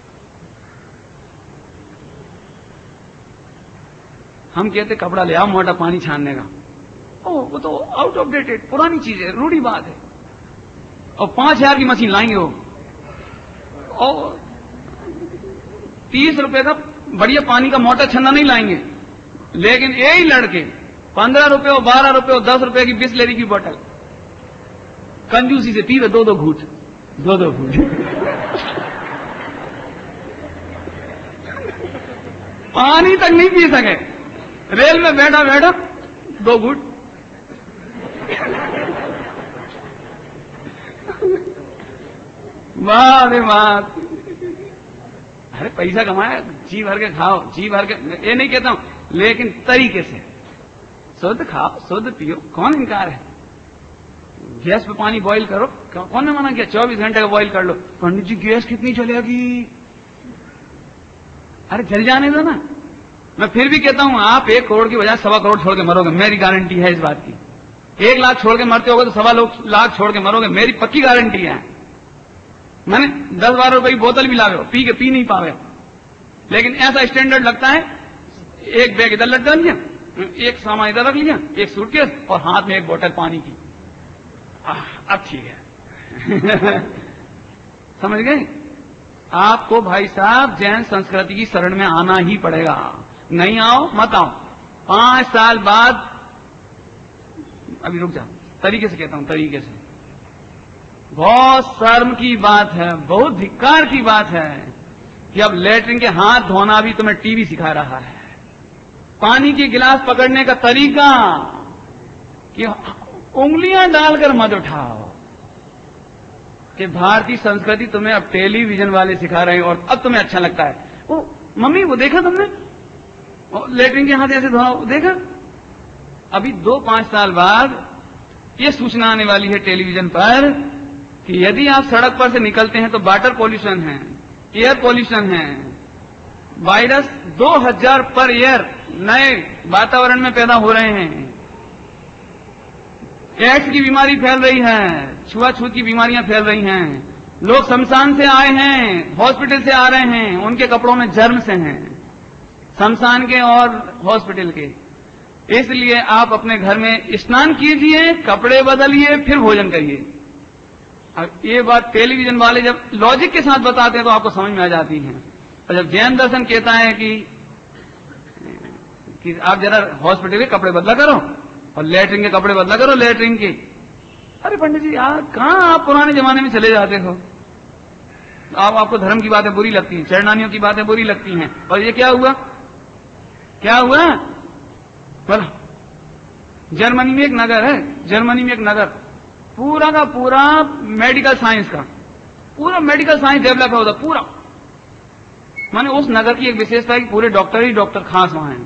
हम कहते कपड़ा ले आओ मोटा पानी छानने का, ओ वो तो आउट ऑफ डेटेड, पुरानी चीज है, रूढ़ी बात है। और पांच हजार की मशीन लाएंगे वो, और तीस रुपए का बढ़िया पानी का मोटा छन्ना नहीं लाएंगे, लेकिन यही लड़के पंद्रह रुपए और बारह रुपए और दस रुपए की बिस्लेरी की बोतल कंजूसी से पीवे दो दो घूट। दो दो फूट। पानी तक नहीं पी सके, रेल में बैठा बैठा दो फूट। वाह रे वाह। अरे पैसा कमाया, जी भर के खाओ, जी भर के, ये नहीं कहता हूं, लेकिन तरीके से शुद्ध खाओ, शुद्ध पियो, कौन इनकार है। गैस पे पानी बॉईल करो, कौन ने मना किया, चौबीस घंटे का बॉईल कर लो। पंडित जी गैस कितनी चलेगी, अरे जल जाने दो ना। मैं फिर भी कहता हूं, आप एक करोड़ की बजाय सवा करोड़ छोड़ के मरोगे, मेरी गारंटी है इस बात की। एक लाख छोड़ के मरते होगे तो सवा लाख छोड़ के मरोगे, मेरी पक्की गारंटी है। मैंने दस बारह रुपए की बोतल भी लावे हो, पी के पी नहीं पावे, लेकिन ऐसा स्टैंडर्ड लगता है, एक बैग इधर लटका लिया, एक सामान इधर रख लिया, एक सूटकेस और हाथ में एक बोतल पानी की। अब ठीक है। समझ गए। आपको भाई साहब जैन संस्कृति की शरण में आना ही पड़ेगा। नहीं आओ मत आओ, पांच साल बाद, अभी रुक जाओ, तरीके से कहता हूं, तरीके से। बहुत शर्म की बात है, बहुत धिक्कार की बात है कि अब लेटरिन के हाथ धोना भी तुम्हें टीवी सिखा रहा है। पानी की गिलास पकड़ने का तरीका कि उंगलियां डालकर मत उठाओ, कि भारतीय संस्कृति तुम्हें अब टेलीविजन वाले सिखा रहे हैं और अब तुम्हें अच्छा लगता है। वो मम्मी वो देखा तुमने, लेटरिन के हाथ ऐसे धोना, देखा। अभी दो पांच साल बाद ये सूचना आने वाली है टेलीविजन पर कि यदि आप सड़क पर से निकलते हैं तो वाटर पॉल्यूशन है, एयर पॉल्यूशन है, वायरस दो हज़ार पर ईयर नए वातावरण में पैदा हो रहे हैं, एड्स की बीमारी फैल रही है, छुआछूत की बीमारियां फैल रही हैं, लोग शमशान से आए हैं, हॉस्पिटल से आ रहे हैं, उनके कपड़ों में जर्म्स हैं, शमशान के और हॉस्पिटल के। इसलिए आप अपने घर में स्नान कीजिए, कपड़े बदलिए, फिर भोजन करिए। अब ये बात टेलीविजन वाले जब लॉजिक के साथ बताते हैं तो आपको समझ में आ जाती है। और जब जैन दर्शन कहता है कि, कि आप जरा हॉस्पिटल के कपड़े बदला करो और लेटरिन के कपड़े बदला करो, लेटरिन के, अरे पंडित जी यार कहां आप पुराने जमाने में चले जाते हो। आप आपको धर्म की बातें बुरी लगती हैं, चरणानियों की बातें बुरी लगती हैं, और ये क्या हुआ, क्या हुआ बोला। जर्मनी में एक नगर है, जर्मनी में एक नगर, पूरा का पूरा मेडिकल साइंस का, पूरा मेडिकल साइंस डेवलप होता पूरा। माने उस नगर की एक विशेषता है कि पूरे डॉक्टर ही डॉक्टर खास वहां हैं।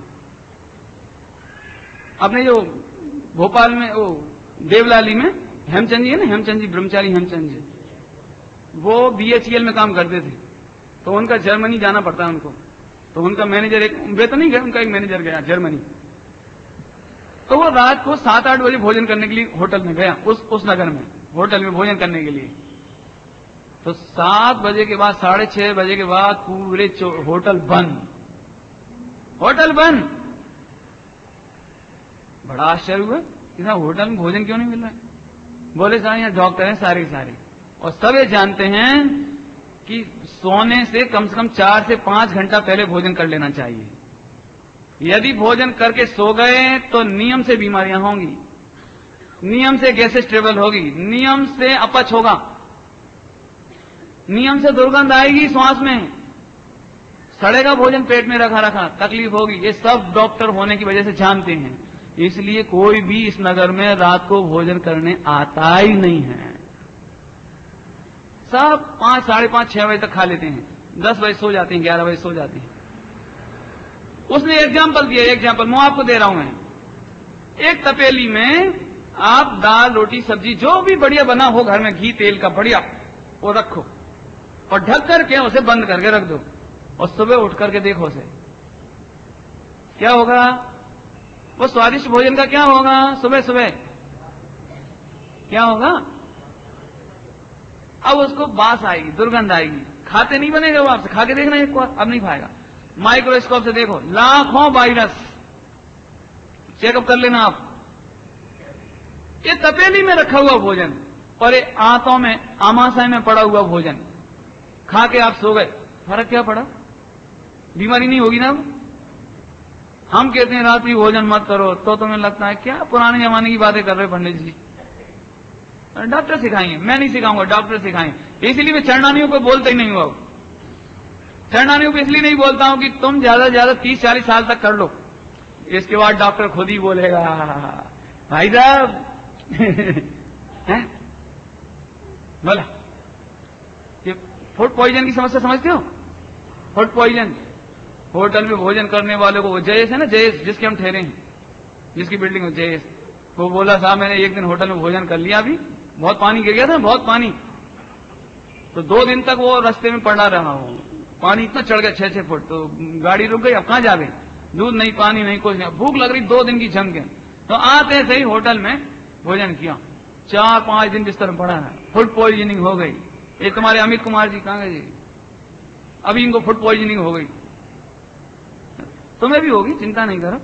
अपने जो भोपाल में वो देवलाली में हेमचंद जी है ना, हेमचंद जी, ब्रह्मचारी हेमचंद जी, वो बीएचईएल में काम करते थे, तो उनका जर्मनी जाना पड़ता है उनको। तो उनका मैनेजर, एक वे तो नहीं गए, उनका एक मैनेजर गया जर्मनी, तो वो रात को सात आठ बजे भोजन करने के लिए होटल में गया, उस उस नगर में होटल में भोजन करने के लिए। तो सात बजे के बाद, साढ़े छह बजे के बाद पूरे होटल बंद, होटल बंद। बड़ा आश्चर्य हुआ कि साहब होटल में भोजन क्यों नहीं मिल रहा है। बोले साहब यहाँ डॉक्टर हैं सारे सारे, और सब ये जानते हैं कि सोने से कम से कम चार से पांच घंटा पहले भोजन कर लेना चाहिए। यदि भोजन करके सो गए तो नियम से बीमारियां होंगी, नियम से गैसेस ट्रेवल होगी, नियम से अपच होगा, नियम से दुर्गंध आएगी श्वास में, सड़ेगा भोजन पेट में रखा रखा, तकलीफ होगी। ये सब डॉक्टर होने की वजह से जानते हैं, इसलिए कोई भी इस नगर में रात को भोजन करने आता ही नहीं है। सब पांच साढ़े पांच छह बजे तक खा लेते हैं, दस बजे सो जाते हैं, ग्यारह बजे सो जाते हैं। उसने एग्जाम्पल दिया, एग्जाम्पल मैं आपको दे रहा हूं। मैं एक तपेली में आप दाल रोटी सब्जी जो भी बढ़िया बना हो घर में, घी तेल का बढ़िया, वो रखो और ढक करके उसे बंद करके रख दो, और सुबह उठ करके देखो उसे क्या होगा। वो स्वादिष्ट भोजन का क्या होगा, सुबह सुबह क्या होगा। अब उसको बास आएगी, दुर्गंध आएगी, खाते नहीं बनेगा वो आपसे, खा के देखना एक बार, अब नहीं खाएगा। माइक्रोस्कोप से देखो, लाखों वायरस, चेकअप कर लेना आप। ये तपेली में रखा हुआ भोजन और ये आंतों में, आमाशय में पड़ा हुआ भोजन खा के आप सो गए, फर्क क्या पड़ा, बीमारी नहीं होगी ना। हम कहते हैं रात्रि भोजन मत करो, तो तुम्हें लगता है क्या पुराने जमाने की बातें कर रहे पंडित जी। डॉक्टर सिखाएंगे, मैं नहीं सिखाऊंगा, डॉक्टर सिखाएंगे। इसलिए मैं चरणानियों को बोलता ही नहीं हुआ। चरणानियों को इसलिए नहीं बोलता हूं कि तुम ज्यादा से ज्यादा तीस चालीस साल तक कर लो, इसके बाद डॉक्टर खुद ही बोलेगा भाई साहब हैं बोला। ये फूड पॉइजन की समस्या समझते हो? फूड पॉइजन, होटल में भोजन करने वालों को, वो जयेश है ना, जयेश जिसके हम ठहरे हैं, जिसकी बिल्डिंग हो, जयेश, वो बोला साहब मैंने एक दिन होटल में भोजन कर लिया, अभी बहुत पानी गिर गया था, बहुत पानी, तो दो दिन तक वो रास्ते में पड़ा रहा हूं, पानी इतना चढ़ गया छह छह फुट, तो गाड़ी रुक गई, अब कहां जावे, दूध नहीं, पानी नहीं, कुछ नहीं, भूख लग रही, दो दिन की जम के, तो आते सही होटल में भोजन किया, चार पांच दिन बिस्तर में पड़ा है, फूड पॉइजनिंग हो गई। ये तुम्हारे अमित कुमार जी कहां गए जी, अभी इनको फूड पॉइजनिंग हो गई, तुम्हें भी होगी, चिंता नहीं करो।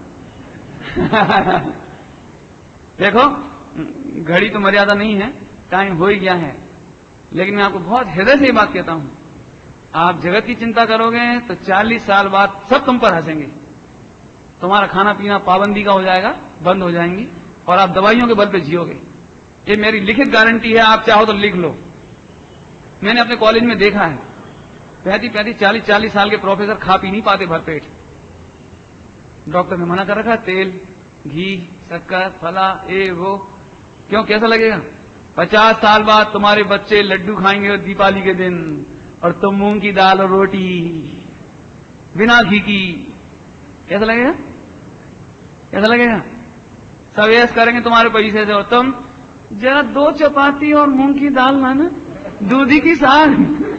देखो घड़ी तो मर्यादा नहीं है, टाइम हो ही गया है, लेकिन मैं आपको बहुत हृदय से ये बात कहता हूं, आप जगत की चिंता करोगे तो चालीस साल बाद सब तुम पर हंसेंगे, तुम्हारा खाना पीना पाबंदी का हो जाएगा, बंद हो जाएंगी, और आप दवाइयों के बल पे जियोगे। ये मेरी लिखित गारंटी है, आप चाहो तो लिख लो। मैंने अपने कॉलेज में देखा है, पैंतीस पैंतीस चालीस चालीस साल के प्रोफेसर खा पी नहीं पाते भरपेट, डॉक्टर ने मना कर रखा, तेल घी शक्कर फला ए वो, क्यों, कैसा लगेगा? पचास साल बाद तुम्हारे बच्चे लड्डू खाएंगे दीपावली के दिन, और तुम मूंग की दाल और रोटी बिना घी की, कैसा लगेगा? कैसा लगेगा? सब ऐस करेंगे तुम्हारे पैसे से, और तुम जरा दो चपाती और मूंग की दाल लाना, दूधी की साग।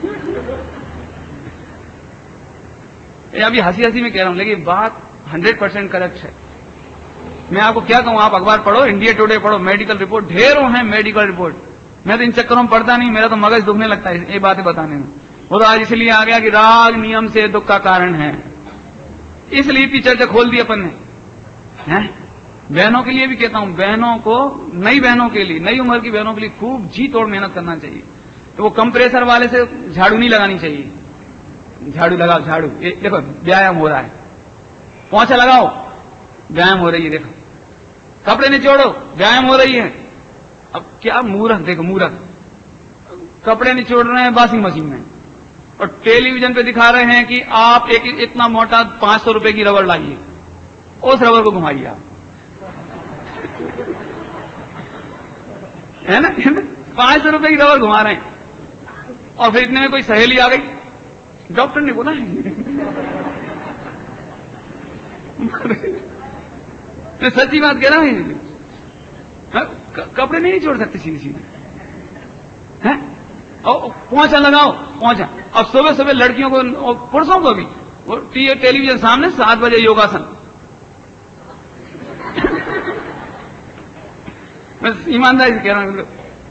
ये अभी हंसी हंसी में कह रहा हूं, लेकिन बात हंड्रेड परसेंट करेक्ट है। मैं आपको क्या कहूं, आप अखबार पढ़ो, इंडिया टुडे पढ़ो, मेडिकल रिपोर्ट ढेरों हैं, मेडिकल रिपोर्ट। मैं तो इन चक्करों में पढ़ता नहीं, मेरा तो मगज दुखने लगता है ये बातें बताने में। वो तो आज इसलिए आ गया कि राग नियम से दुख का कारण है, इसलिए इतनी चर्चा खोल दी अपन ने। हैं बहनों के लिए भी कहता हूं, बहनों को, नई बहनों के लिए, नई उम्र की बहनों के लिए खूब जी तोड़ मेहनत करना चाहिए। तो वो कंप्रेसर वाले से झाड़ू नहीं लगानी चाहिए, झाड़ू लगाओ, झाड़ू, ये देखो व्यायाम हो रहा है, पोंछा लगाओ, व्यायाम हो रही है, देखो कपड़े निचोड़ो, व्यायाम हो रही है। अब क्या मूर्ख, देखो मूर्ख, कपड़े निचोड़ रहे हैं वॉशिंग मशीन में, और टेलीविजन पे दिखा रहे हैं कि आप एक इतना मोटा पांच सौ रुपए की रबड़ लाइए, उस रबड़ को घुमाइए आप, है ना, पांच सौ रुपए की रबड़ घुमा रहे हैं, और फिर इतने में कोई सहेली आ गई, डॉक्टर ने बोला मैं सच्ची बात कह रहा हूं, कपड़े नहीं छोड़ सकते सीधे सीधे, हैं, और पोंछा लगाओ, पोंछा। अब सुबह सुबह लड़कियों को और पुरुषों को भी वो टेलीविजन सामने सात बजे योगासन। मैं ईमानदारी से कह रहा हूं,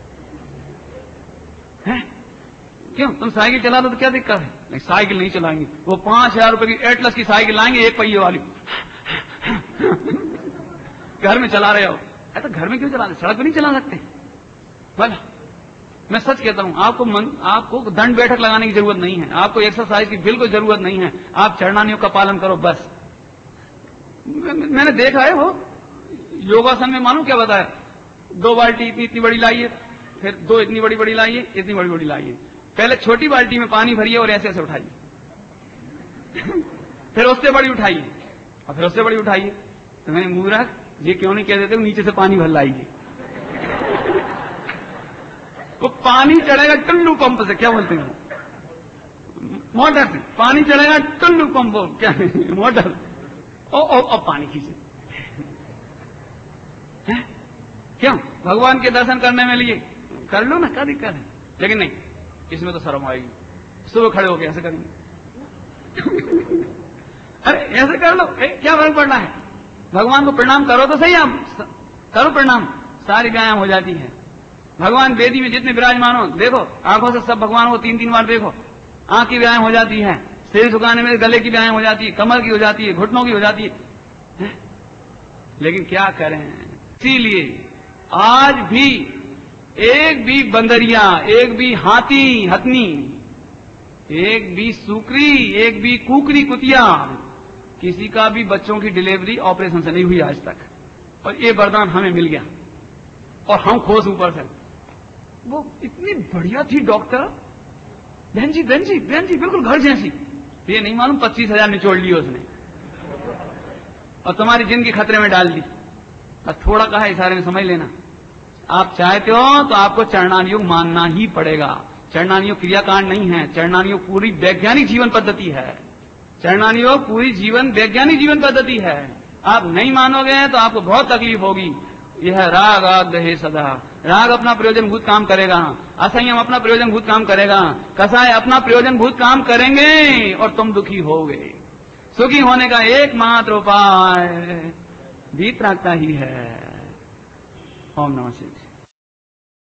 हैं क्यों, तुम साइकिल चला दो तो क्या दिक्कत है? नहीं, साइकिल नहीं चलाएंगे, वो पांच हजार रुपए की एटलस की साइकिल लाएंगे, एक पहिए वाली, घर में चला रहे हो। तो घर में क्यों चला रहे, सड़क पर नहीं चला सकते? बोला, मैं सच कहता हूं, आपको मन, आपको दंड बैठक लगाने की जरूरत नहीं है, आपको एक्सरसाइज की बिल्कुल जरूरत नहीं है, आप चरणानियों का पालन करो बस। मैंने देखा है, वो योगासन में मालूम क्या बताया, दो बाल्टी इतनी इतनी बड़ी लाइए, फिर दो इतनी बड़ी बड़ी लाइए, इतनी बड़ी बड़ी लाइए, पहले छोटी बाल्टी में पानी भरिए और ऐसे ऐसे उठाइए, फिर उससे बड़ी उठाइए, और फिर उससे बड़ी उठाइए। तो मैंने मूर्ख, ये क्यों नहीं कह देते नीचे से पानी भर लाइए, वो पानी चढ़ेगा टुल्लू पंप से, क्या बोलते हैं, मोटर से पानी चढ़ेगा टुल्लू पंप, क्या मोटर, ओ ओ ओ पानी खींचे, क्यों, भगवान के दर्शन करने में लिए कर लो ना, क्या दिक्कत है? लेकिन नहीं, इसमें तो शर्म आएगी, सुबह खड़े होके ऐसे करेंगे। अरे ऐसे कर लो, ए, क्या फर्क पड़ना है, भगवान को प्रणाम करो तो सही, आप करो प्रणाम, सारी व्यायाम हो जाती है। भगवान वेदी में जितने विराजमान हो, देखो आंखों से सब भगवान को तीन तीन बार देखो, आंख की व्यायाम हो जाती है, सिर झुकाने में गले की व्यायाम हो जाती है, कमर की हो जाती है, घुटनों की हो जाती है, है? लेकिन क्या करें, इसीलिए आज भी एक भी बंदरिया, एक भी हाथी हथनी, एक भी सुकरी, एक भी कुकरी कुतिया, किसी का भी बच्चों की डिलीवरी ऑपरेशन से नहीं हुई आज तक, और ये वरदान हमें मिल गया, और हम खोस ऊपर से, वो इतनी बढ़िया थी डॉक्टर, बहन जी बहन जी बहन जी बिल्कुल घर जैसी। ये नहीं मालूम पच्चीस हजार निचोड़ लिए उसने और तुम्हारी जिंदगी खतरे में डाल दी। बस थोड़ा कहा इशारे में समझ लेना। आप चाहते हो तो आपको चरणान योग मानना ही पड़ेगा। चरणान योग क्रियाकांड नहीं है, चरणान योग पूरी वैज्ञानिक जीवन पद्धति है। चरणान योग पूरी जीवन वैज्ञानिक जीवन पद्धति है। आप नहीं मानोगे तो आपको बहुत तकलीफ होगी। यह राग आग है सदा, राग अपना प्रयोजन भूत काम करेगा, असंयम अपना प्रयोजन भूत काम करेगा, कसाय अपना प्रयोजन भूत काम करेंगे और तुम दुखी होगे। सुखी होने का एकमात्र उपाय वीतरागता ही है। ओम नमः शिवाय।